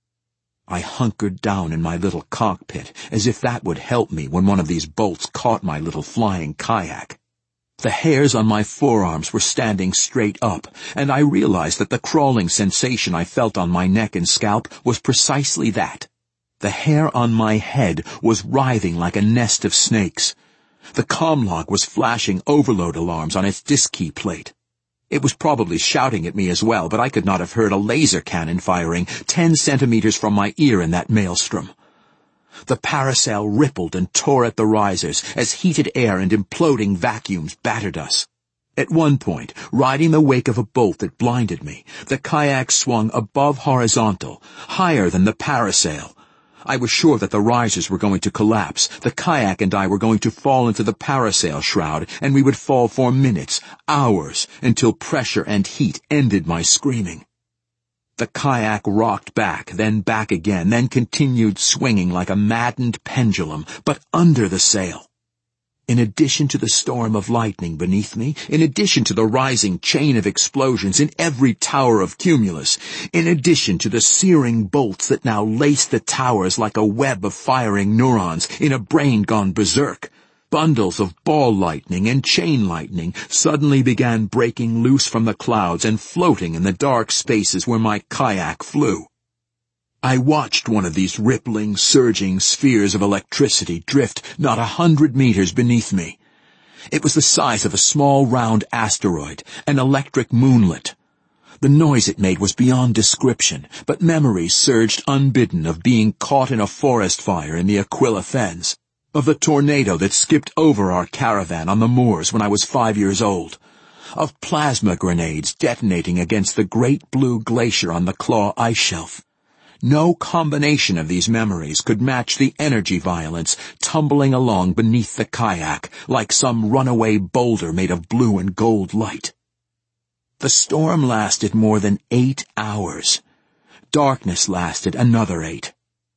I hunkered down in my little cockpit, as if that would help me when one of these bolts caught my little flying kayak. The hairs on my forearms were standing straight up, and I realized that the crawling sensation I felt on my neck and scalp was precisely that. The hair on my head was writhing like a nest of snakes. The comm-log was flashing overload alarms on its disk key plate. It was probably shouting at me as well, but I could not have heard a laser cannon firing ten centimeters from my ear in that maelstrom. The parasail rippled and tore at the risers as heated air and imploding vacuums battered us. At one point, riding the wake of a bolt that blinded me, the kayak swung above horizontal, higher than the parasail. I was sure that the risers were going to collapse, the kayak and I were going to fall into the parasail shroud, and we would fall for minutes, hours, until pressure and heat ended my screaming. The kayak rocked back, then back again, then continued swinging like a maddened pendulum, but under the sail. In addition to the storm of lightning beneath me, in addition to the rising chain of explosions in every tower of cumulus, in addition to the searing bolts that now laced the towers like a web of firing neurons in a brain gone berserk, bundles of ball lightning and chain lightning suddenly began breaking loose from the clouds and floating in the dark spaces where my kayak flew. I watched one of these rippling, surging spheres of electricity drift not a hundred meters beneath me. It was the size of a small round asteroid, an electric moonlet. The noise it made was beyond description, but memories surged unbidden of being caught in a forest fire in the Aquila Fens, of the tornado that skipped over our caravan on the moors when I was five years old, of plasma grenades detonating against the great blue glacier on the Claw ice shelf. No combination of these memories could match the energy violence tumbling along beneath the kayak like some runaway boulder made of blue and gold light. The storm lasted more than eight hours. Darkness lasted another eight.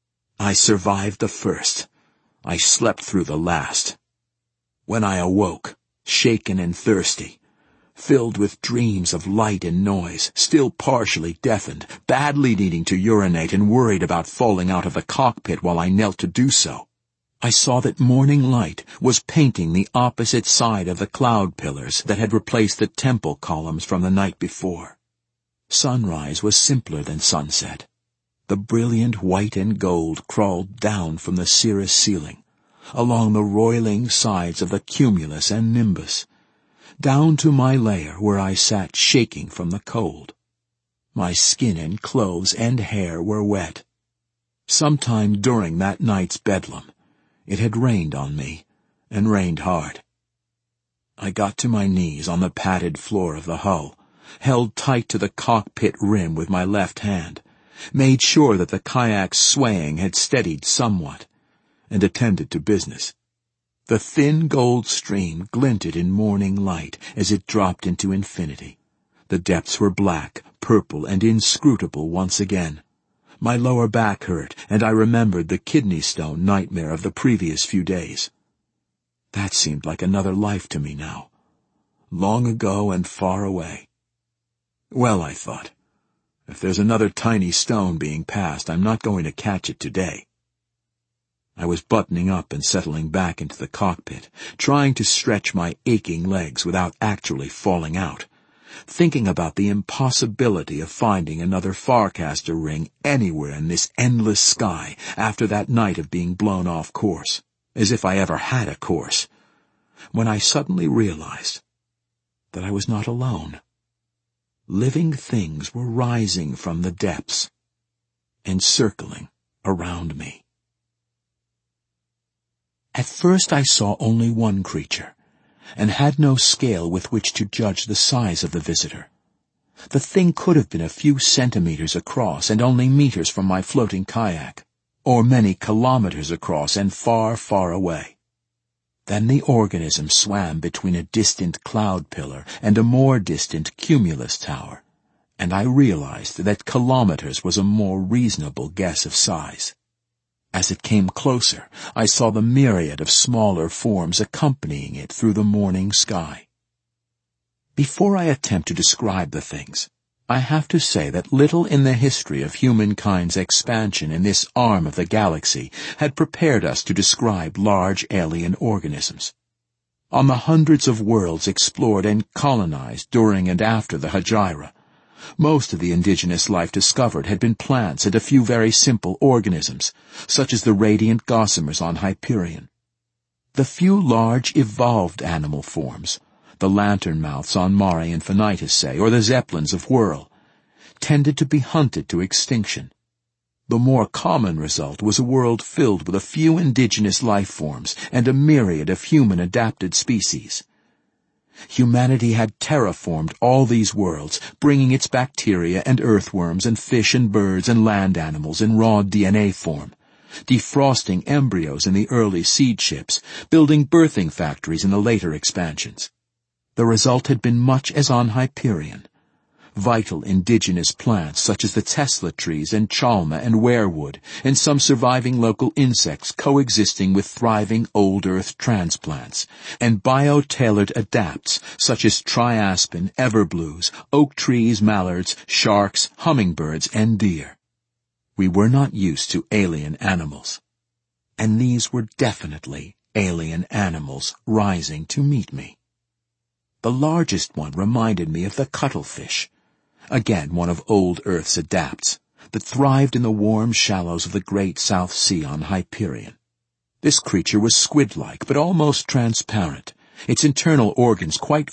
I survived the first. I slept through the last. When I awoke, shaken and thirsty, filled with dreams of light and noise, still partially deafened, badly needing to urinate and worried about falling out of the cockpit while I knelt to do so, I saw that morning light was painting the opposite side of the cloud pillars that had replaced the temple columns from the night before. Sunrise was simpler than sunset. The brilliant white and gold crawled down from the cirrus ceiling, along the roiling sides of the cumulus and nimbus, down to my lair where I sat shaking from the cold. My skin and clothes and hair were wet. Sometime during that night's bedlam, it had rained on me, and rained hard. I got to my knees on the padded floor of the hull, held tight to the cockpit rim with my left hand, made sure that the kayak's swaying had steadied somewhat, and attended to business. The thin gold stream glinted in morning light as it dropped into infinity. The depths were black, purple, and inscrutable once again. My lower back hurt, and I remembered the kidney stone nightmare of the previous few days. That seemed like another life to me now, long ago and far away. Well, I thought, if there's another tiny stone being passed, I'm not going to catch it today. I was buttoning up and settling back into the cockpit, trying to stretch my aching legs without actually falling out, thinking about the impossibility of finding another Farcaster ring anywhere in this endless sky after that night of being blown off course, as if I ever had a course, when I suddenly realized that I was not alone. Living things were rising from the depths and circling around me. At first I saw only one creature, and had no scale with which to judge the size of the visitor. The thing could have been a few centimeters across and only meters from my floating kayak, or many kilometers across and far, far away. Then the organism swam between a distant cloud pillar and a more distant cumulus tower, and I realized that kilometers was a more reasonable guess of size. As it came closer, I saw the myriad of smaller forms accompanying it through the morning sky. Before I attempt to describe the things, I have to say that little in the history of humankind's expansion in this arm of the galaxy had prepared us to describe large alien organisms. On the hundreds of worlds explored and colonized during and after the Hejira, most of the indigenous life discovered had been plants and a few very simple organisms, such as the radiant gossamers on Hyperion. The few large evolved animal forms, the lantern-mouths on Mare Infinitus, say, or the zeppelins of Whirl, tended to be hunted to extinction. The more common result was a world filled with a few indigenous life forms and a myriad of human-adapted species. Humanity had terraformed all these worlds, bringing its bacteria and earthworms and fish and birds and land animals in raw D N A form, defrosting embryos in the early seed ships, building birthing factories in the later expansions. The result had been much as on Hyperion. Vital indigenous plants such as the Tesla trees and chalma and weirwood, and some surviving local insects coexisting with thriving old earth transplants, and bio-tailored adapts such as triaspin, everblues, oak trees, mallards, sharks, hummingbirds, and deer. We were not used to alien animals, and these were definitely alien animals rising to meet me. The largest one reminded me of the cuttlefish, again one of old Earth's adapts, that thrived in the warm shallows of the great South Sea on Hyperion. This creature was squid-like, but almost transparent, its internal organs quite